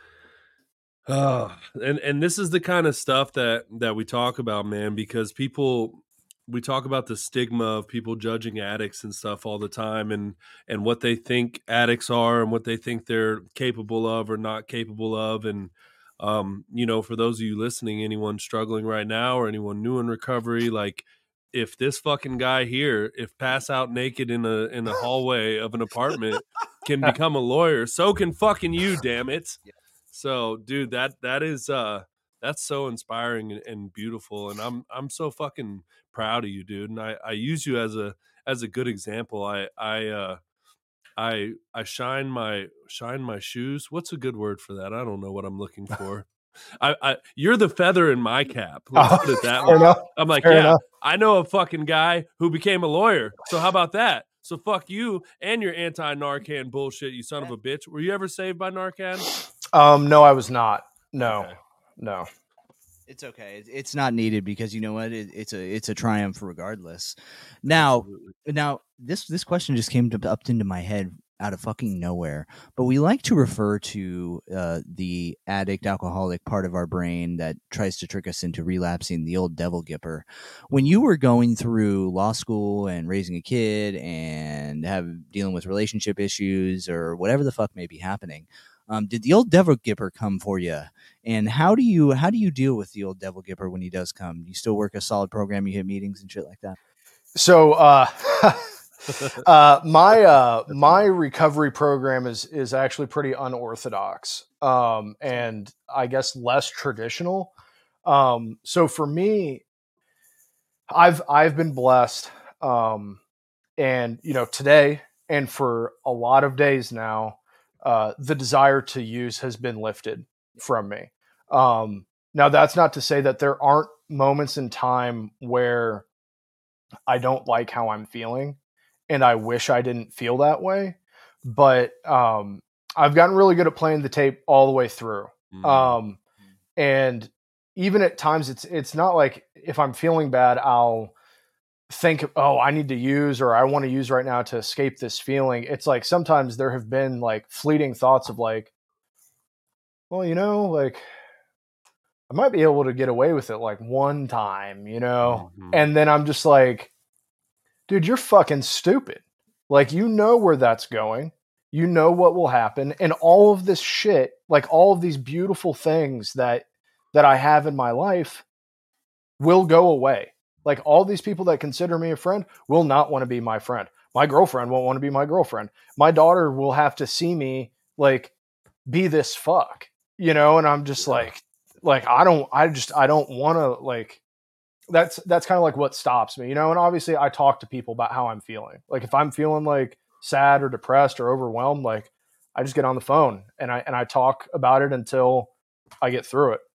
And this is the kind of stuff that we talk about, man, because we talk about the stigma of people judging addicts and stuff all the time, and what they think addicts are and what they think they're capable of or not capable of. And for those of you listening, anyone struggling right now or anyone new in recovery, like, if this fucking guy here, if pass out naked in a hallway of an apartment can become a lawyer, so can fucking you, damn it. So, dude, that is that's so inspiring and beautiful, and I'm so fucking proud of you, dude. And I use you as a good example. I shine my shoes. What's a good word for that? I don't know what I'm looking for. You're the feather in my cap. Let's put it that way. I'm like, enough. I know a fucking guy who became a lawyer. So how about that? So fuck you and your anti-Narcan bullshit, you son of a bitch. Were you ever saved by Narcan? No, I was not. No, okay. No. It's okay. It's not needed because you know what? It's a triumph regardless. Now, this question just came up into my head out of fucking nowhere. But we like to refer to the addict, alcoholic part of our brain that tries to trick us into relapsing, the old devil gipper. When you were going through law school and raising a kid and dealing with relationship issues or whatever the fuck may be happening, did the old devil gipper come for you? And how do you deal with the old devil gipper when he does come? You still work a solid program? You hit meetings and shit like that? So, my recovery program is actually pretty unorthodox, and I guess less traditional. So for me, I've been blessed, and today and for a lot of days now, the desire to use has been lifted from me. Now that's not to say that there aren't moments in time where I don't like how I'm feeling and I wish I didn't feel that way, but I've gotten really good at playing the tape all the way through. And even at times it's not like if I'm feeling bad, I'll think, oh, I need to use, or I want to use right now to escape this feeling. It's like sometimes there have been like fleeting thoughts of like, well, like I might be able to get away with it like one time, and then I'm just like, dude, you're fucking stupid. Like, where that's going, what will happen. And all of this shit, like all of these beautiful things that I have in my life will go away. Like all these people that consider me a friend will not want to be my friend. My girlfriend won't want to be my girlfriend. My daughter will have to see me like be this fuck, and I'm just like I don't want to, like, that's kind of like what stops me, and obviously I talk to people about how I'm feeling. Like if I'm feeling like sad or depressed or overwhelmed, like I just get on the phone and I talk about it until I get through it.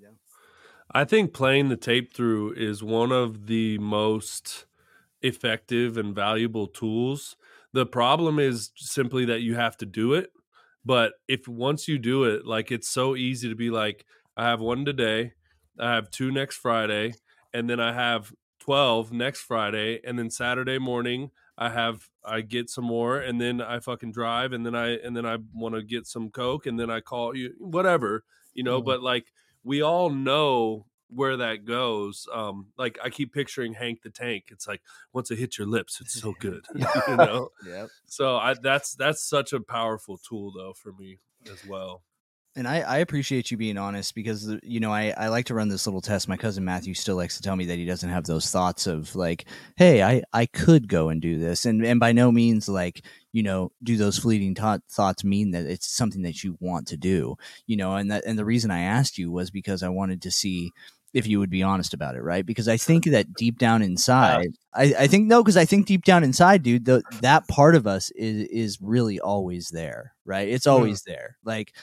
I think playing the tape through is one of the most effective and valuable tools. The problem is simply that you have to do it. But once you do it, like, it's so easy to be like, I have one today, I have 2 next Friday, and then I have 12 next Friday, and then Saturday morning I get some more, and then I fucking drive, and then I want to get some Coke, and then I call you, whatever, but like, we all know where that goes. Like I keep picturing Hank the Tank. It's like, once it hits your lips, it's so good. Yep. So that's such a powerful tool though for me as well. And I appreciate you being honest because, I like to run this little test. My cousin Matthew still likes to tell me that he doesn't have those thoughts of like, hey, I could go and do this. And by no means like, do those fleeting thoughts mean that it's something that you want to do, and the reason I asked you was because I wanted to see if you would be honest about it. Right. Because I think that deep down inside, I think deep down inside, dude, that part of us is really always there. Right. It's always there.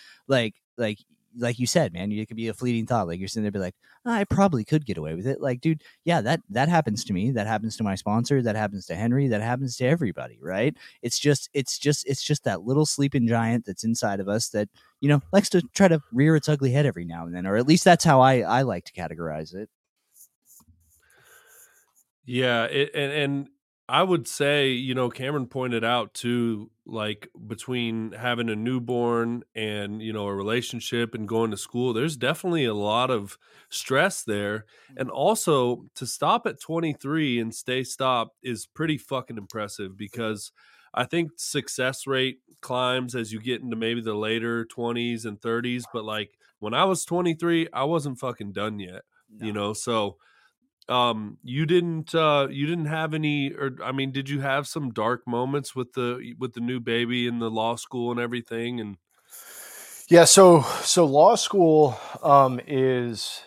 Like you said, man, it could be a fleeting thought. Like you're sitting there be like, I probably could get away with it. Like, dude, yeah, that happens to me. That happens to my sponsor. That happens to Henry. That happens to everybody. Right. It's just that little sleeping giant that's inside of us that, likes to try to rear its ugly head every now and then, or at least that's how I like to categorize it. Yeah, and I would say, you know, Cameron pointed out too, like between having a newborn and, you know, a relationship and going to school, there's definitely a lot of stress there. And also to stop at 23 and stay stopped is pretty fucking impressive, because I think success rate climbs as you get into maybe the later 20s and 30s. But like when I was 23, I wasn't fucking done yet, you know, so you didn't have any, or I mean, did you have some dark moments with the new baby in the law school and everything? And Yeah, so law school is,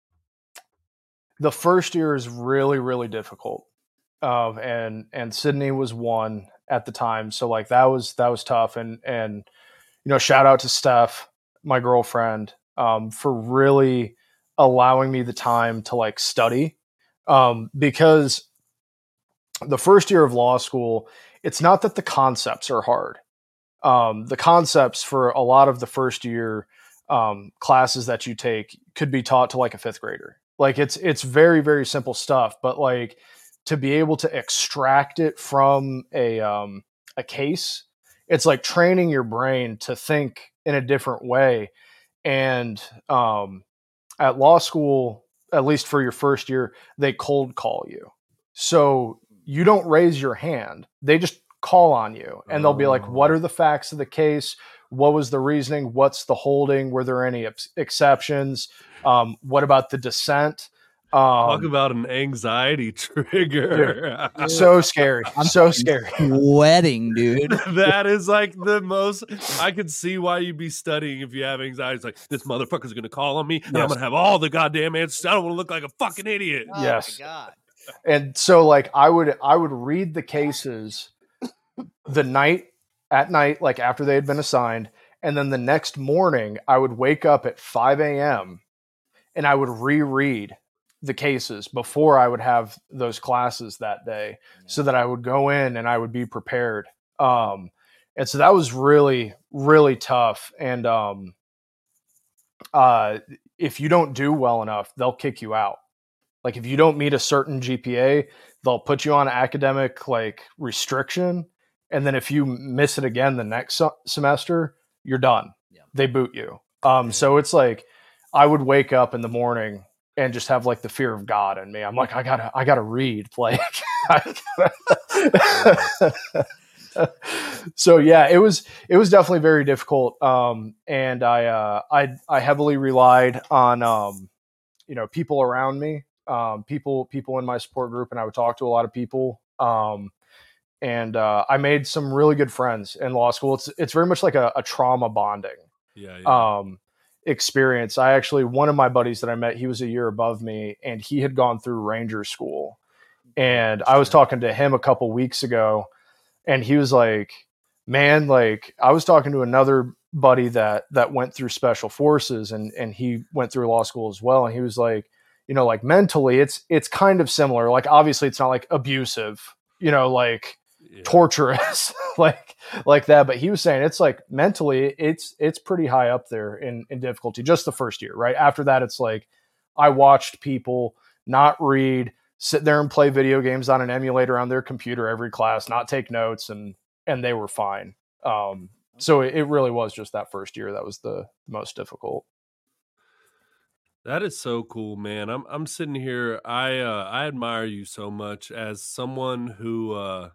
the first year is really, really difficult. And Sydney was one at the time. So like that was tough. And you know, shout out to Steph, my girlfriend, for really allowing me the time to like study. Because the first year of law school, it's not that the concepts are hard. The concepts for a lot of the first year classes that you take could be taught to like a fifth grader. Like it's very, very simple stuff, but like to be able to extract it from a case, it's like training your brain to think in a different way. And at law school, at least for your first year, they cold call you. So you don't raise your hand. They just call on you and they'll be like, what are the facts of the case? What was the reasoning? What's the holding? Were there any exceptions? What about the dissent? talk about an anxiety trigger. Dude, so scary. So scary. Sweating, dude. That is like the most, I could see why you'd be studying if you have anxiety. It's like, this motherfucker's going to call on me and I'm going to have all the goddamn answers. I don't want to look like a fucking idiot. Oh Yes. my God. And so like I would read the cases at night, like after they had been assigned. And then the next morning I would wake up at 5 a.m. and I would reread the cases before I would have those classes that day, so that I would go in and I would be prepared. And so that was really, really tough. And if you don't do well enough, they'll kick you out. Like if you don't meet a certain GPA, they'll put you on academic like restriction. And then if you miss it again the next semester, you're done. Yeah. They boot you. So it's like I would wake up in the morning and just have like the fear of God in me. I'm like, I gotta read. Like, so yeah, it was definitely very difficult. And I heavily relied on, you know, people around me, people in my support group, and I would talk to a lot of people. And I made some really good friends in law school. It's very much like a trauma bonding. Yeah. Experience. I actually, one of my buddies that I met, he was a year above me and he had gone through Ranger school. And I was talking to him a couple weeks ago and he was like, man, like I was talking to another buddy that went through special forces and he went through law school as well. And he was like, you know, like mentally it's kind of similar. Like obviously it's not like abusive, you know, like torturous like that, but he was saying it's like mentally it's pretty high up there in difficulty, just the first year. Right after that, it's like I watched people not read, sit there and play video games on an emulator on their computer every class, not take notes, and they were fine. So it really was just that first year that was the most difficult. That is so cool, man. I'm sitting here, I admire you so much as someone who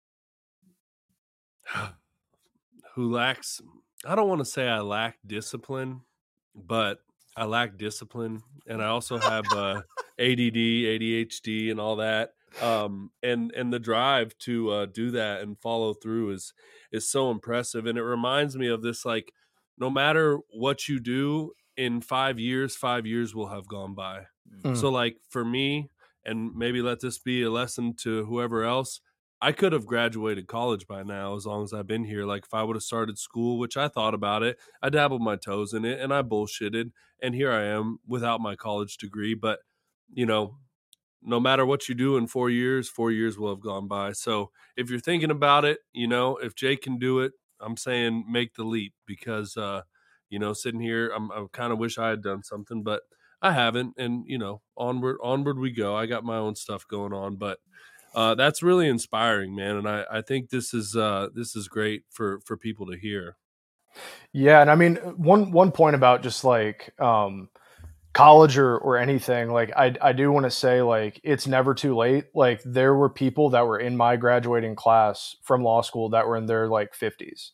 lacks, I don't want to say I lack discipline, but I lack discipline. And I also have ADD, ADHD and all that. And the drive to do that and follow through is so impressive. And it reminds me of this, like, no matter what you do in 5 years, 5 years will have gone by. So like for me, and maybe let this be a lesson to whoever else, I could have graduated college by now as long as I've been here. Like if I would have started school, which I thought about it, I dabbled my toes in it and I bullshitted. And here I am without my college degree. But, you know, no matter what you do in 4 years, 4 years will have gone by. So if you're thinking about it, you know, if Jake can do it, I'm saying make the leap because, you know, sitting here, I kind of wish I had done something, but I haven't, and onward we go. I got my own stuff going on, but that's really inspiring, man. And I think this is great for people to hear. Yeah, and I mean one point about just like college or anything, like I do want to say, like, it's never too late. Like, there were people that were in my graduating class from law school that were in their like 50s.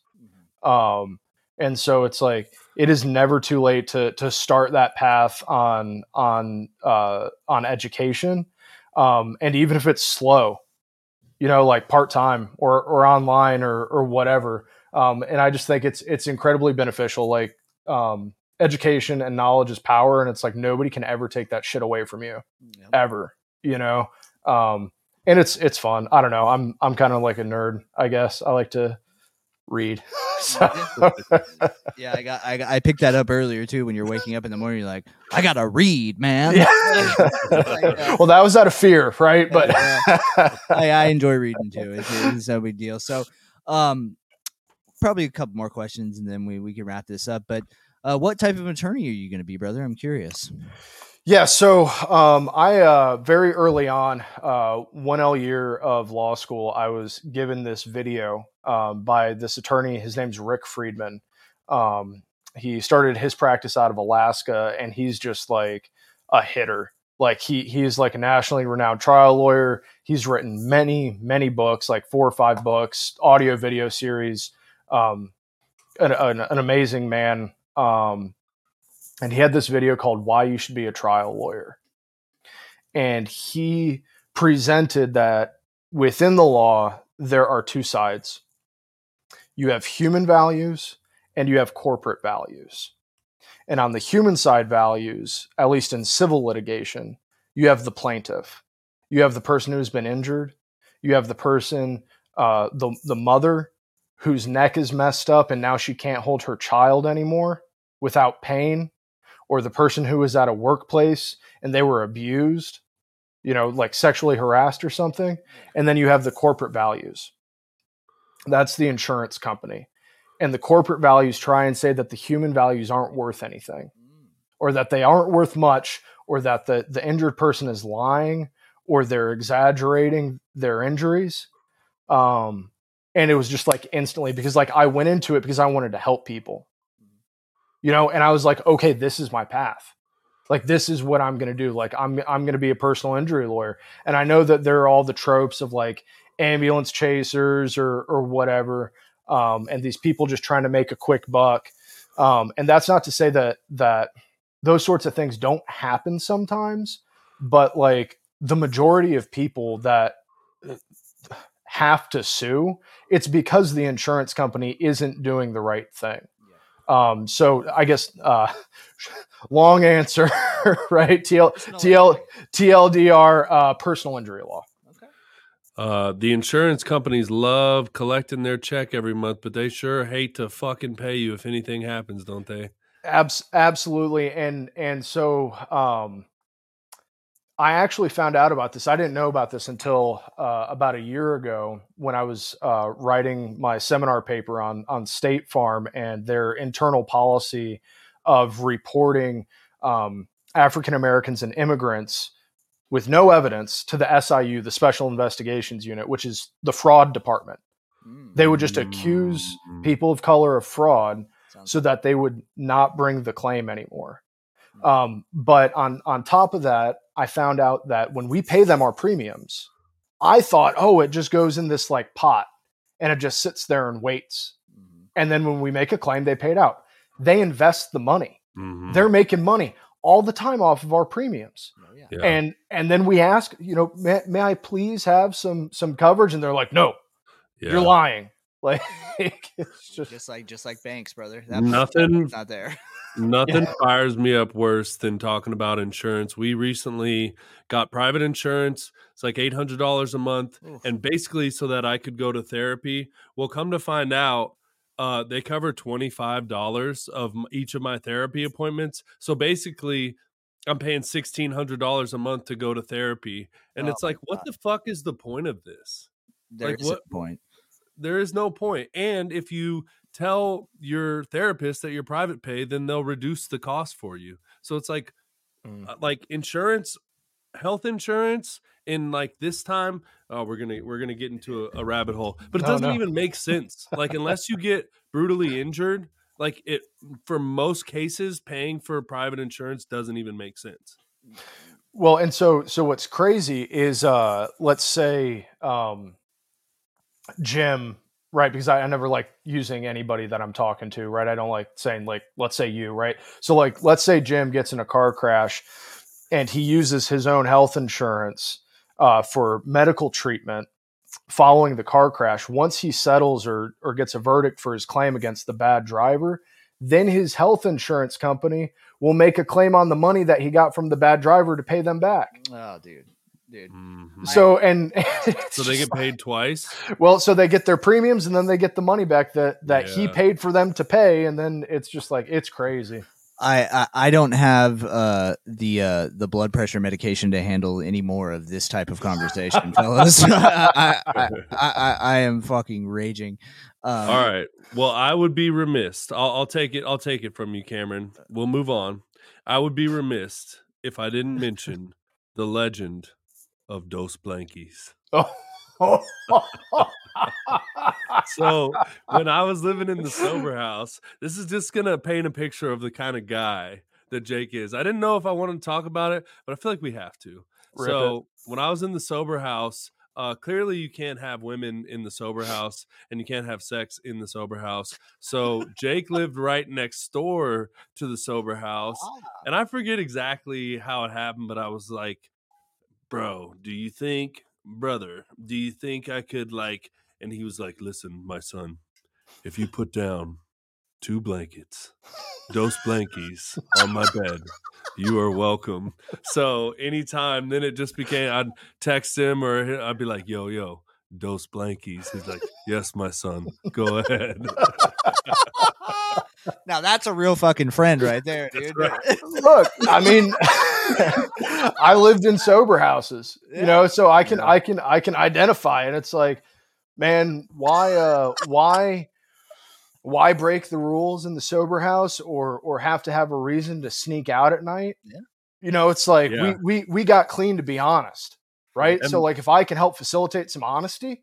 And so it's like, it is never too late to start that path on education. And even if it's slow, like part-time or online or whatever. And I just think it's incredibly beneficial. Like, education and knowledge is power. And it's like, nobody can ever take that shit away from you ever, and it's fun. I don't know. I'm kind of like a nerd, I guess. I like to read. Yeah, I picked that up earlier too. When you're waking up in the morning, you're like, I gotta read, man. Yeah. Well, that was out of fear, right? But I enjoy reading too. It's no big deal. So, probably a couple more questions, and then we can wrap this up. But what type of attorney are you going to be, brother? I'm curious. Yeah, so I very early on, 1L year of law school, I was given this video by this attorney. His name's Rick Friedman. He started his practice out of Alaska, and he's just like a hitter. Like, he's like a nationally renowned trial lawyer. He's written many books, like 4 or 5 books, audio video series. An amazing man. And he had this video called Why You Should Be a Trial Lawyer. And he presented that within the law, there are 2 sides. You have human values and you have corporate values. And on the human side values, at least in civil litigation, you have the plaintiff. You have the person who's been injured. You have the person, the mother whose neck is messed up and now she can't hold her child anymore without pain. Or the person who was at a workplace and they were abused, like sexually harassed or something. And then you have the corporate values. That's the insurance company. And the corporate values try and say that the human values aren't worth anything, or that they aren't worth much, or that the injured person is lying, or they're exaggerating their injuries. And it was just like instantly, because like I went into it because I wanted to help people. And I was like, okay, this is my path. Like, this is what I'm going to do. Like, I'm going to be a personal injury lawyer. And I know that there are all the tropes of like ambulance chasers or whatever. And these people just trying to make a quick buck. And that's not to say that those sorts of things don't happen sometimes, but like the majority of people that have to sue, it's because the insurance company isn't doing the right thing. So I guess, long answer, right? TLDR, personal injury law. Okay. The insurance companies love collecting their check every month, but they sure hate to fucking pay you if anything happens, don't they? Absolutely. And so, I actually found out about this. I didn't know about this until about a year ago when I was writing my seminar paper on State Farm and their internal policy of reporting African Americans and immigrants with no evidence to the SIU, the Special Investigations Unit, which is the fraud department. They would just accuse people of color of fraud so that they would not bring the claim anymore. But on top of that, I found out that when we pay them our premiums, I thought, oh, it just goes in this like pot and it just sits there and waits. And then when we make a claim, they pay it out. They invest the money. They're making money all the time off of our premiums. Yeah. And then we ask, may I please have some coverage? And they're like, no, you're lying. Like, it's just like banks, brother. Nothing not there. Nothing fires me up worse than talking about insurance. We recently got private insurance. It's like $800 a month. Oof. And basically so that I could go to therapy. Well, come to find out, they cover $25 of each of my therapy appointments. So basically I'm paying $1,600 a month to go to therapy. And it's like, what the fuck is the point of this? There's no point. There is no point. And if you tell your therapist that you're private pay, then they'll reduce the cost for you. So it's like, like insurance, health insurance in like this time. Oh, we're gonna get into a rabbit hole, but it doesn't even make sense. Like unless you get brutally injured, like it for most cases, paying for private insurance doesn't even make sense. Well, and so what's crazy is let's say Jim, right? Because I never like using anybody that I'm talking to, right? I don't like saying like, let's say you, right? So like, let's say Jim gets in a car crash and he uses his own health insurance for medical treatment following the car crash. Once he settles or gets a verdict for his claim against the bad driver, then his health insurance company will make a claim on the money that he got from the bad driver to pay them back. Oh, dude. Mm-hmm. So so they get paid twice. Well, so they get their premiums and then they get the money back that he paid for them to pay, and then it's just like it's crazy. I don't have the blood pressure medication to handle any more of this type of conversation, fellas. I am fucking raging. All right. Well, I would be remiss. I'll take it. I'll take it from you, Cameron. We'll move on. I would be remiss if I didn't mention the legend of Dos Blankies. So when I was living in the sober house, this is just going to paint a picture of the kind of guy that Jake is. I didn't know if I wanted to talk about it, but I feel like we have to. So when I was in the sober house, clearly you can't have women in the sober house and you can't have sex in the sober house. So Jake lived right next door to the sober house. And I forget exactly how it happened, but I was like, brother, do you think I could like, and he was like, listen, my son, if you put down 2 blankets, Dos Blankies on my bed, you are welcome. So anytime, then it just became, I'd text him or I'd be like, yo, Dos Blankies. He's like, yes, my son, go ahead. Now that's a real fucking friend right there, dude. Right. Look, I mean, I lived in sober houses, you know, so I can identify, and it's like, man, why break the rules in the sober house or have to have a reason to sneak out at night? Yeah. You know, it's like we got clean, to be honest, right? And so like if I can help facilitate some honesty,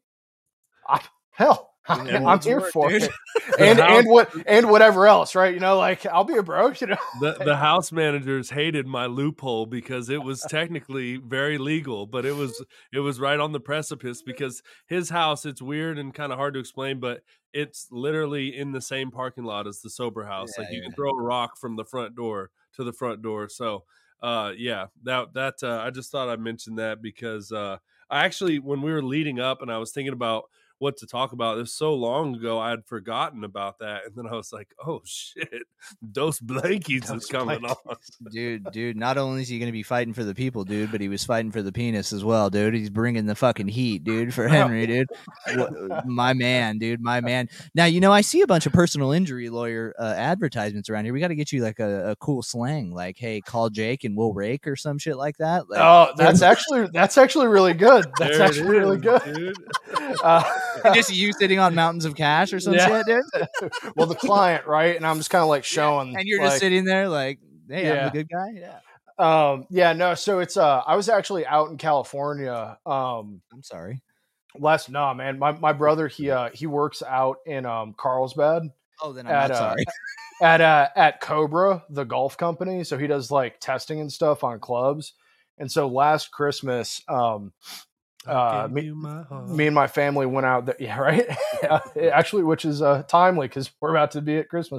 I'm here for it. And whatever else, right? You know, like I'll be a bro, you know. The house managers hated my loophole because it was technically very legal, but it was right on the precipice because his house, it's weird and kind of hard to explain, but it's literally in the same parking lot as the sober house. Yeah, like you can throw a rock from the front door to the front door. So I just thought I'd mention that because I actually, when we were leading up and I was thinking about what to talk about, it was so long ago I had forgotten about that, and then I was like, oh shit, Dos Blankies is coming on. Dude, not only is he going to be fighting for the people, dude, but he was fighting for the penis as well, dude. He's bringing the fucking heat, dude, for Henry, dude. My man, dude, my man. Now, you know, I see a bunch of personal injury lawyer advertisements around here. We got to get you like a cool slang, like, hey, call Jake and we'll rake or some shit like that. Like, that's actually really good. That's actually really good, dude. Just you sitting on mountains of cash or some shit, dude. Well, the client, right? And I'm just kind of like showing, and you're like, just sitting there like, hey, I'm the good guy. No. So it's I was actually out in California. I'm sorry. Man. My brother, he works out in Carlsbad. Oh, then I'm not sorry. At Cobra, the golf company. So he does like testing and stuff on clubs. And so last Christmas, me and my family went out there, right? Actually, which is timely because we're about to be at Christmas.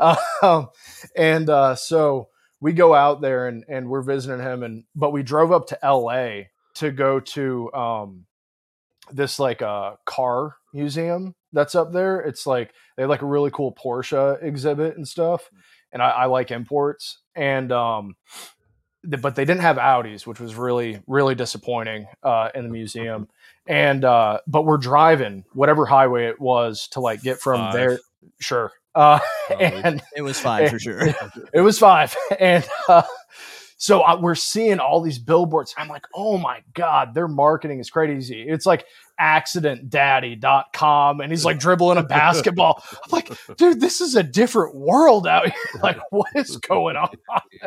So we go out there and we're visiting him, but we drove up to LA to go to this like a car museum that's up there. It's like they have like a really cool Porsche exhibit and stuff, and I like imports, and but they didn't have Audis, which was really, really disappointing in the museum. And but we're driving whatever highway it was to like get from 5. there. Sure. And it was 5 for sure. It was 5. And so we're seeing all these billboards. I'm like, oh my God, their marketing is crazy. It's like accidentdaddy.com. And he's like dribbling a basketball. I'm like, dude, this is a different world out here. Like, what is going on?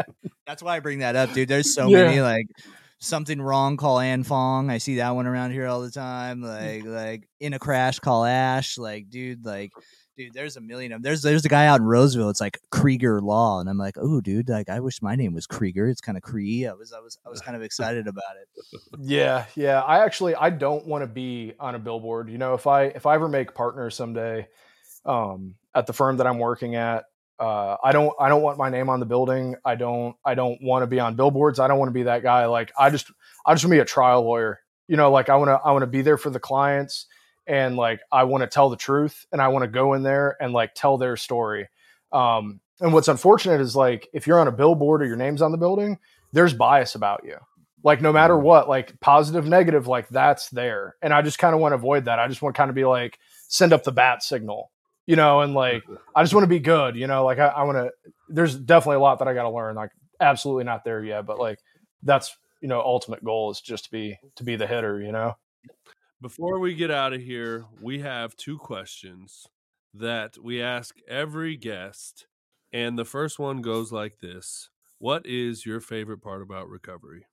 That's why I bring that up, dude. There's so Yeah. many like something wrong, call Ann Fong. I see that one around here all the time. Like in a crash, call Ash. Like, dude, there's a million of them. There's a guy out in Roseville. It's like Krieger Law, and I'm like, oh, dude, like I wish my name was Krieger. It's kind of Cree. I was kind of excited about it. Yeah. I don't want to be on a billboard. You know, if I ever make partners someday, at the firm that I'm working at, I don't want my name on the building. I don't want to be on billboards. I don't want to be that guy. Like I just want to be a trial lawyer. You know, like I want to be there for the clients, and like I want to tell the truth, and I want to go in there and like tell their story. And what's unfortunate is like if you're on a billboard or your name's on the building, there's bias about you. Like no matter what, like positive, negative, like that's there. And I just kind of want to avoid that. I just want to kind of be like send up the bat signal. You know, and like, I just want to be good, you know, like I want to, there's definitely a lot that I got to learn, like absolutely not there yet, but like, that's, you know, ultimate goal is just to be the hitter, you know? Before we get out of here, we have 2 questions that we ask every guest. And the first one goes like this. What is your favorite part about recovery?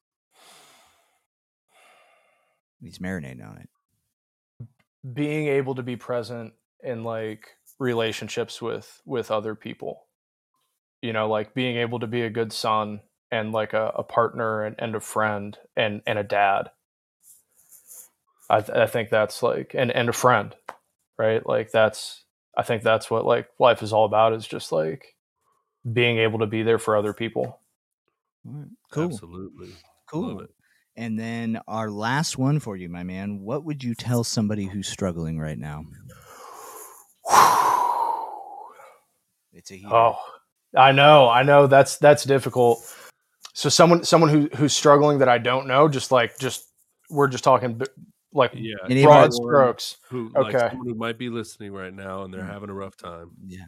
He's marinating on it. Being able to be present in like relationships with other people, you know, like being able to be a good son and like a partner and a friend and a dad. I think that's like, and a friend, right? Like I think that's what like life is all about, is just like being able to be there for other people. Cool. Absolutely. Cool. Love it. And then our last one for you, my man. What would you tell somebody who's struggling right now? It's a heater. Oh, I know that's difficult. So someone who's struggling that I don't know, we're just talking like broad strokes. Who, okay. Like someone who might be listening right now and they're having a rough time. Yeah.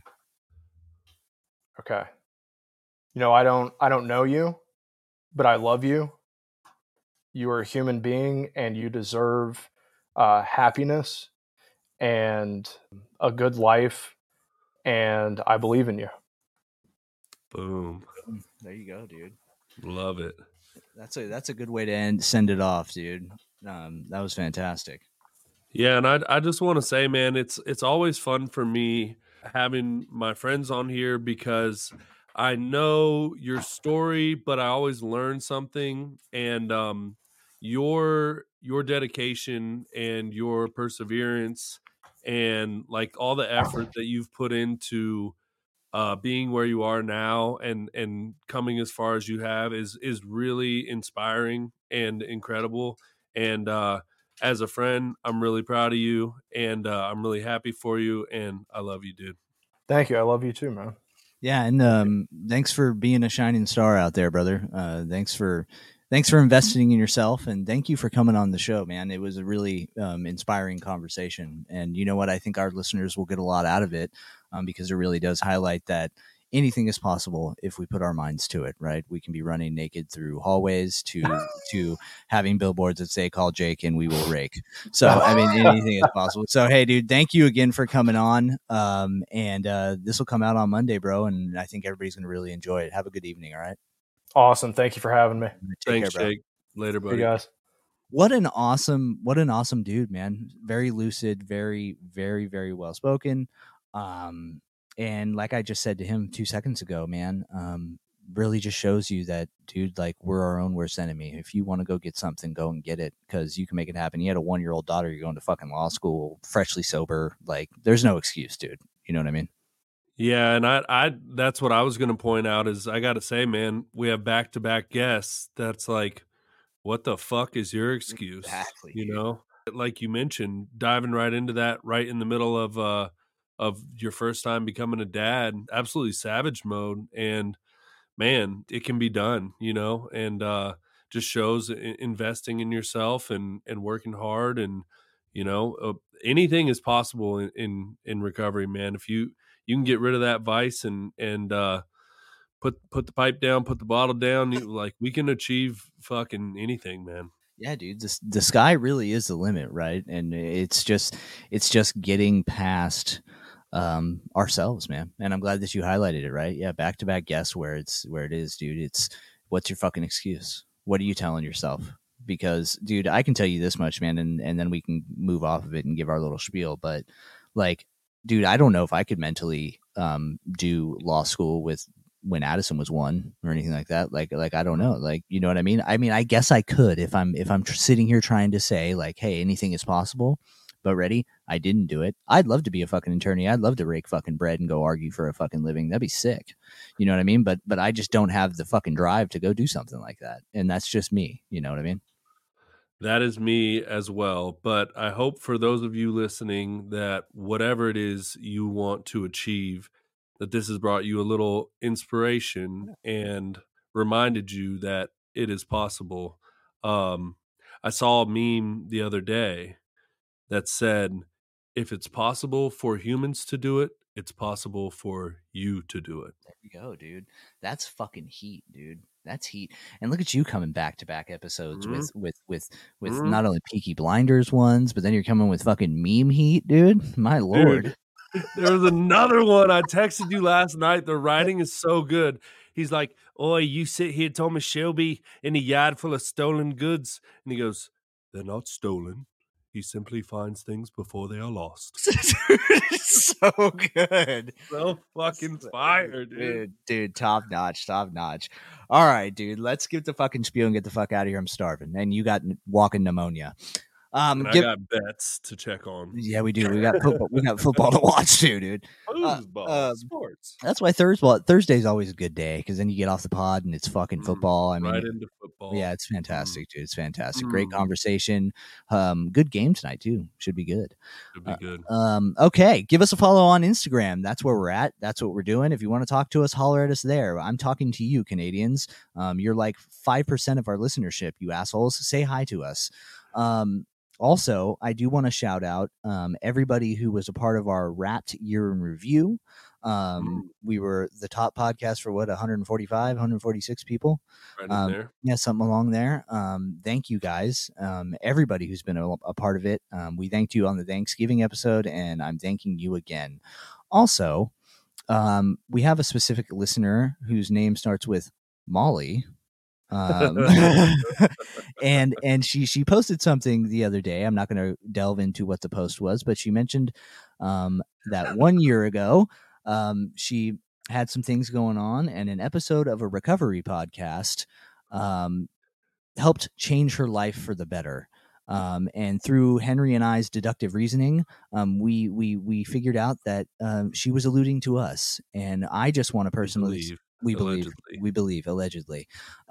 Okay. You know, I don't know you, but I love you. You are a human being and you deserve happiness and a good life. And I believe in you. Boom. There you go, dude. Love it. That's a good way to send it off, dude. That was fantastic. Yeah, and I just want to say, man, it's always fun for me having my friends on here because I know your story, but I always learn something. And your dedication and your perseverance and like all the effort that you've put into being where you are now and coming as far as you have is really inspiring and incredible. And as a friend, I'm really proud of you, and I'm really happy for you, and I love you, dude. Thank you. I love you too, man. Yeah, and thanks for being a shining star out there, brother. Thanks for investing in yourself, and thank you for coming on the show, man. It was a really inspiring conversation, and you know what? I think our listeners will get a lot out of it because it really does highlight that anything is possible if we put our minds to it, right? We can be running naked through hallways to having billboards that say, call Jake and we will rake. So, I mean, anything is possible. So, hey, dude, thank you again for coming on. And this will come out on Monday, bro. And I think everybody's going to really enjoy it. Have a good evening. All right. Awesome. Thank you for having me. Thanks, Jake. Later, buddy. Hey, guys. What an awesome dude, man. Very lucid, very, very, very well spoken. And like I just said to him 2 seconds ago, man, really just shows you that, dude, like we're our own worst enemy. If you want to go get something, go and get it because you can make it happen. You had a 1-year-old daughter, you're going to fucking law school, freshly sober. Like there's no excuse, dude. You know what I mean? Yeah, and I that's what I was going to point out is I got to say, man, we have back-to-back guests. That's like, what the fuck is your excuse? Exactly. You know, like you mentioned, diving right into that, right in the middle of your first time becoming a dad, absolutely savage mode. And man, it can be done, you know, and just shows investing in yourself and working hard. And, you know, anything is possible in recovery, man. If you can get rid of that vice and put the pipe down, put the bottle down, like we can achieve fucking anything, man. Yeah, dude, the sky really is the limit, right? And it's just getting past ourselves, man. And I'm glad that you highlighted it, right? Yeah, back-to-back guests where it is, dude. what's your fucking excuse? What are you telling yourself? Because, dude, I can tell you this much, man, and then we can move off of it and give our little spiel. But, like, dude, I don't know if I could mentally do law school with when Addison was 1 or anything like that. Like I don't know. Like, you know what I mean? I mean, I guess I could if I'm sitting here trying to say, like, hey, anything is possible. But ready? I didn't do it. I'd love to be a fucking attorney. I'd love to rake fucking bread and go argue for a fucking living. That'd be sick. You know what I mean? But I just don't have the fucking drive to go do something like that. And that's just me. You know what I mean? That is me as well. But I hope for those of you listening that whatever it is you want to achieve, that this has brought you a little inspiration and reminded you that it is possible. I saw a meme the other day that said, if it's possible for humans to do it, it's possible for you to do it. There you go, dude. That's fucking heat, dude. That's heat. And look at you coming back to back episodes with not only Peaky Blinders ones, but then you're coming with fucking meme heat, dude. My lord. Dude, there was another one I texted you last night. The writing is so good. He's like, "Oi, you sit here, Thomas Shelby, in a yard full of stolen goods." And he goes, "They're not stolen. He simply finds things before they are lost." So good. So fucking fire, dude. Dude, top notch. All right, dude, let's get the fucking spiel and get the fuck out of here. I'm starving. And you got walking pneumonia. And I got bets to check on. Yeah, we do. We got football. We got football to watch too, dude. Sports. That's why Thursday's always a good day, because then you get off the pod and it's fucking football. I mean, right into football. Yeah, it's fantastic, dude. It's fantastic. Great conversation. Good game tonight too. Should be good. Should be good. Okay, give us a follow on Instagram. That's where we're at. That's what we're doing. If you want to talk to us, holler at us there. I'm talking to you, Canadians. You're like 5% of our listenership. You assholes. Say hi to us. Also, I do want to shout out everybody who was a part of our Wrapped Year in Review. We were the top podcast for 145, 146 people. Right in there. Yeah, something along there. Thank you guys. Everybody who's been a part of it. We thanked you on the Thanksgiving episode, and I'm thanking you again. Also, we have a specific listener whose name starts with Molly. And she posted something the other day. I'm not going to delve into what the post was, but she mentioned that 1 year ago she had some things going on, and an episode of a recovery podcast helped change her life for the better. And through Henry and I's deductive reasoning, we figured out that she was alluding to us, and I just want to personally. We believe, allegedly,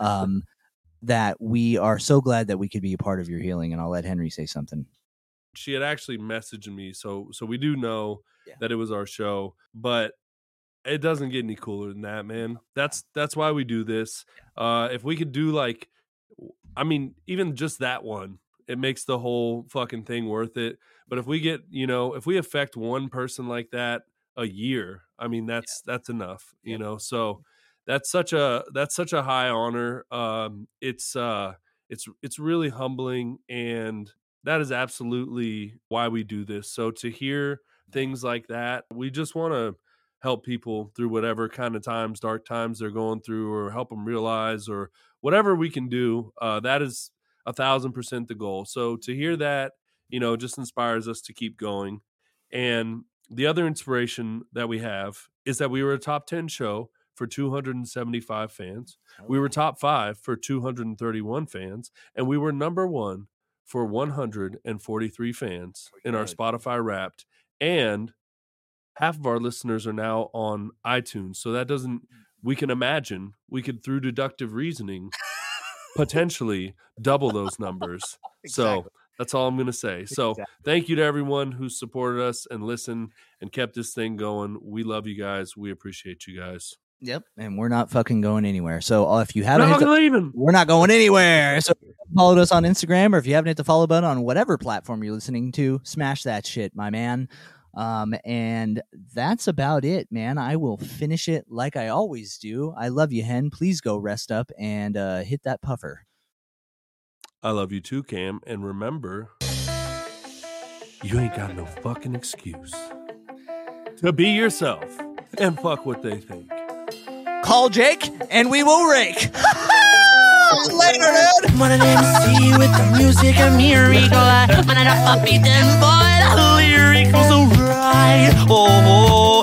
that we are so glad that we could be a part of your healing. And I'll let Henry say something. She had actually messaged me, so we do know that it was our show, but it doesn't get any cooler than that, man. That's why we do this. If we could do even just that one, it makes the whole fucking thing worth it. But if we get, if we affect one person like that a year, I mean, that's enough, so. That's such a high honor. It's really humbling, and that is absolutely why we do this. So to hear things like that, we just want to help people through whatever kind of times, dark times they're going through, or help them realize, or whatever we can do. That is 1,000% the goal. So to hear that, just inspires us to keep going. And the other inspiration that we have is that we were a top 10 show for 275 fans. We were top 5 for 231 fans, and we were number 1 for 143 fans in our Spotify Wrapped. And half of our listeners are now on iTunes. So that we can imagine we could, through deductive reasoning, potentially double those numbers. Exactly. So that's all I'm going to say. So Thank you to everyone who supported us and listened and kept this thing going. We love you guys. We appreciate you guys. Yep, and we're not fucking going anywhere. So if you haven't, we're not going anywhere. So follow us on Instagram, or if you haven't hit the follow button on whatever platform you're listening to, smash that shit, my man. And that's about it, man. I will finish it like I always do. I love you, Hen. Please go rest up and hit that puffer. I love you too, Cam. And remember, you ain't got no fucking excuse to be yourself and fuck what they think. Call Jake and we will rake. Later, dude. Man, an MC with the music and miracle. Man, an upbeat and boy, the lyrics so right. Oh,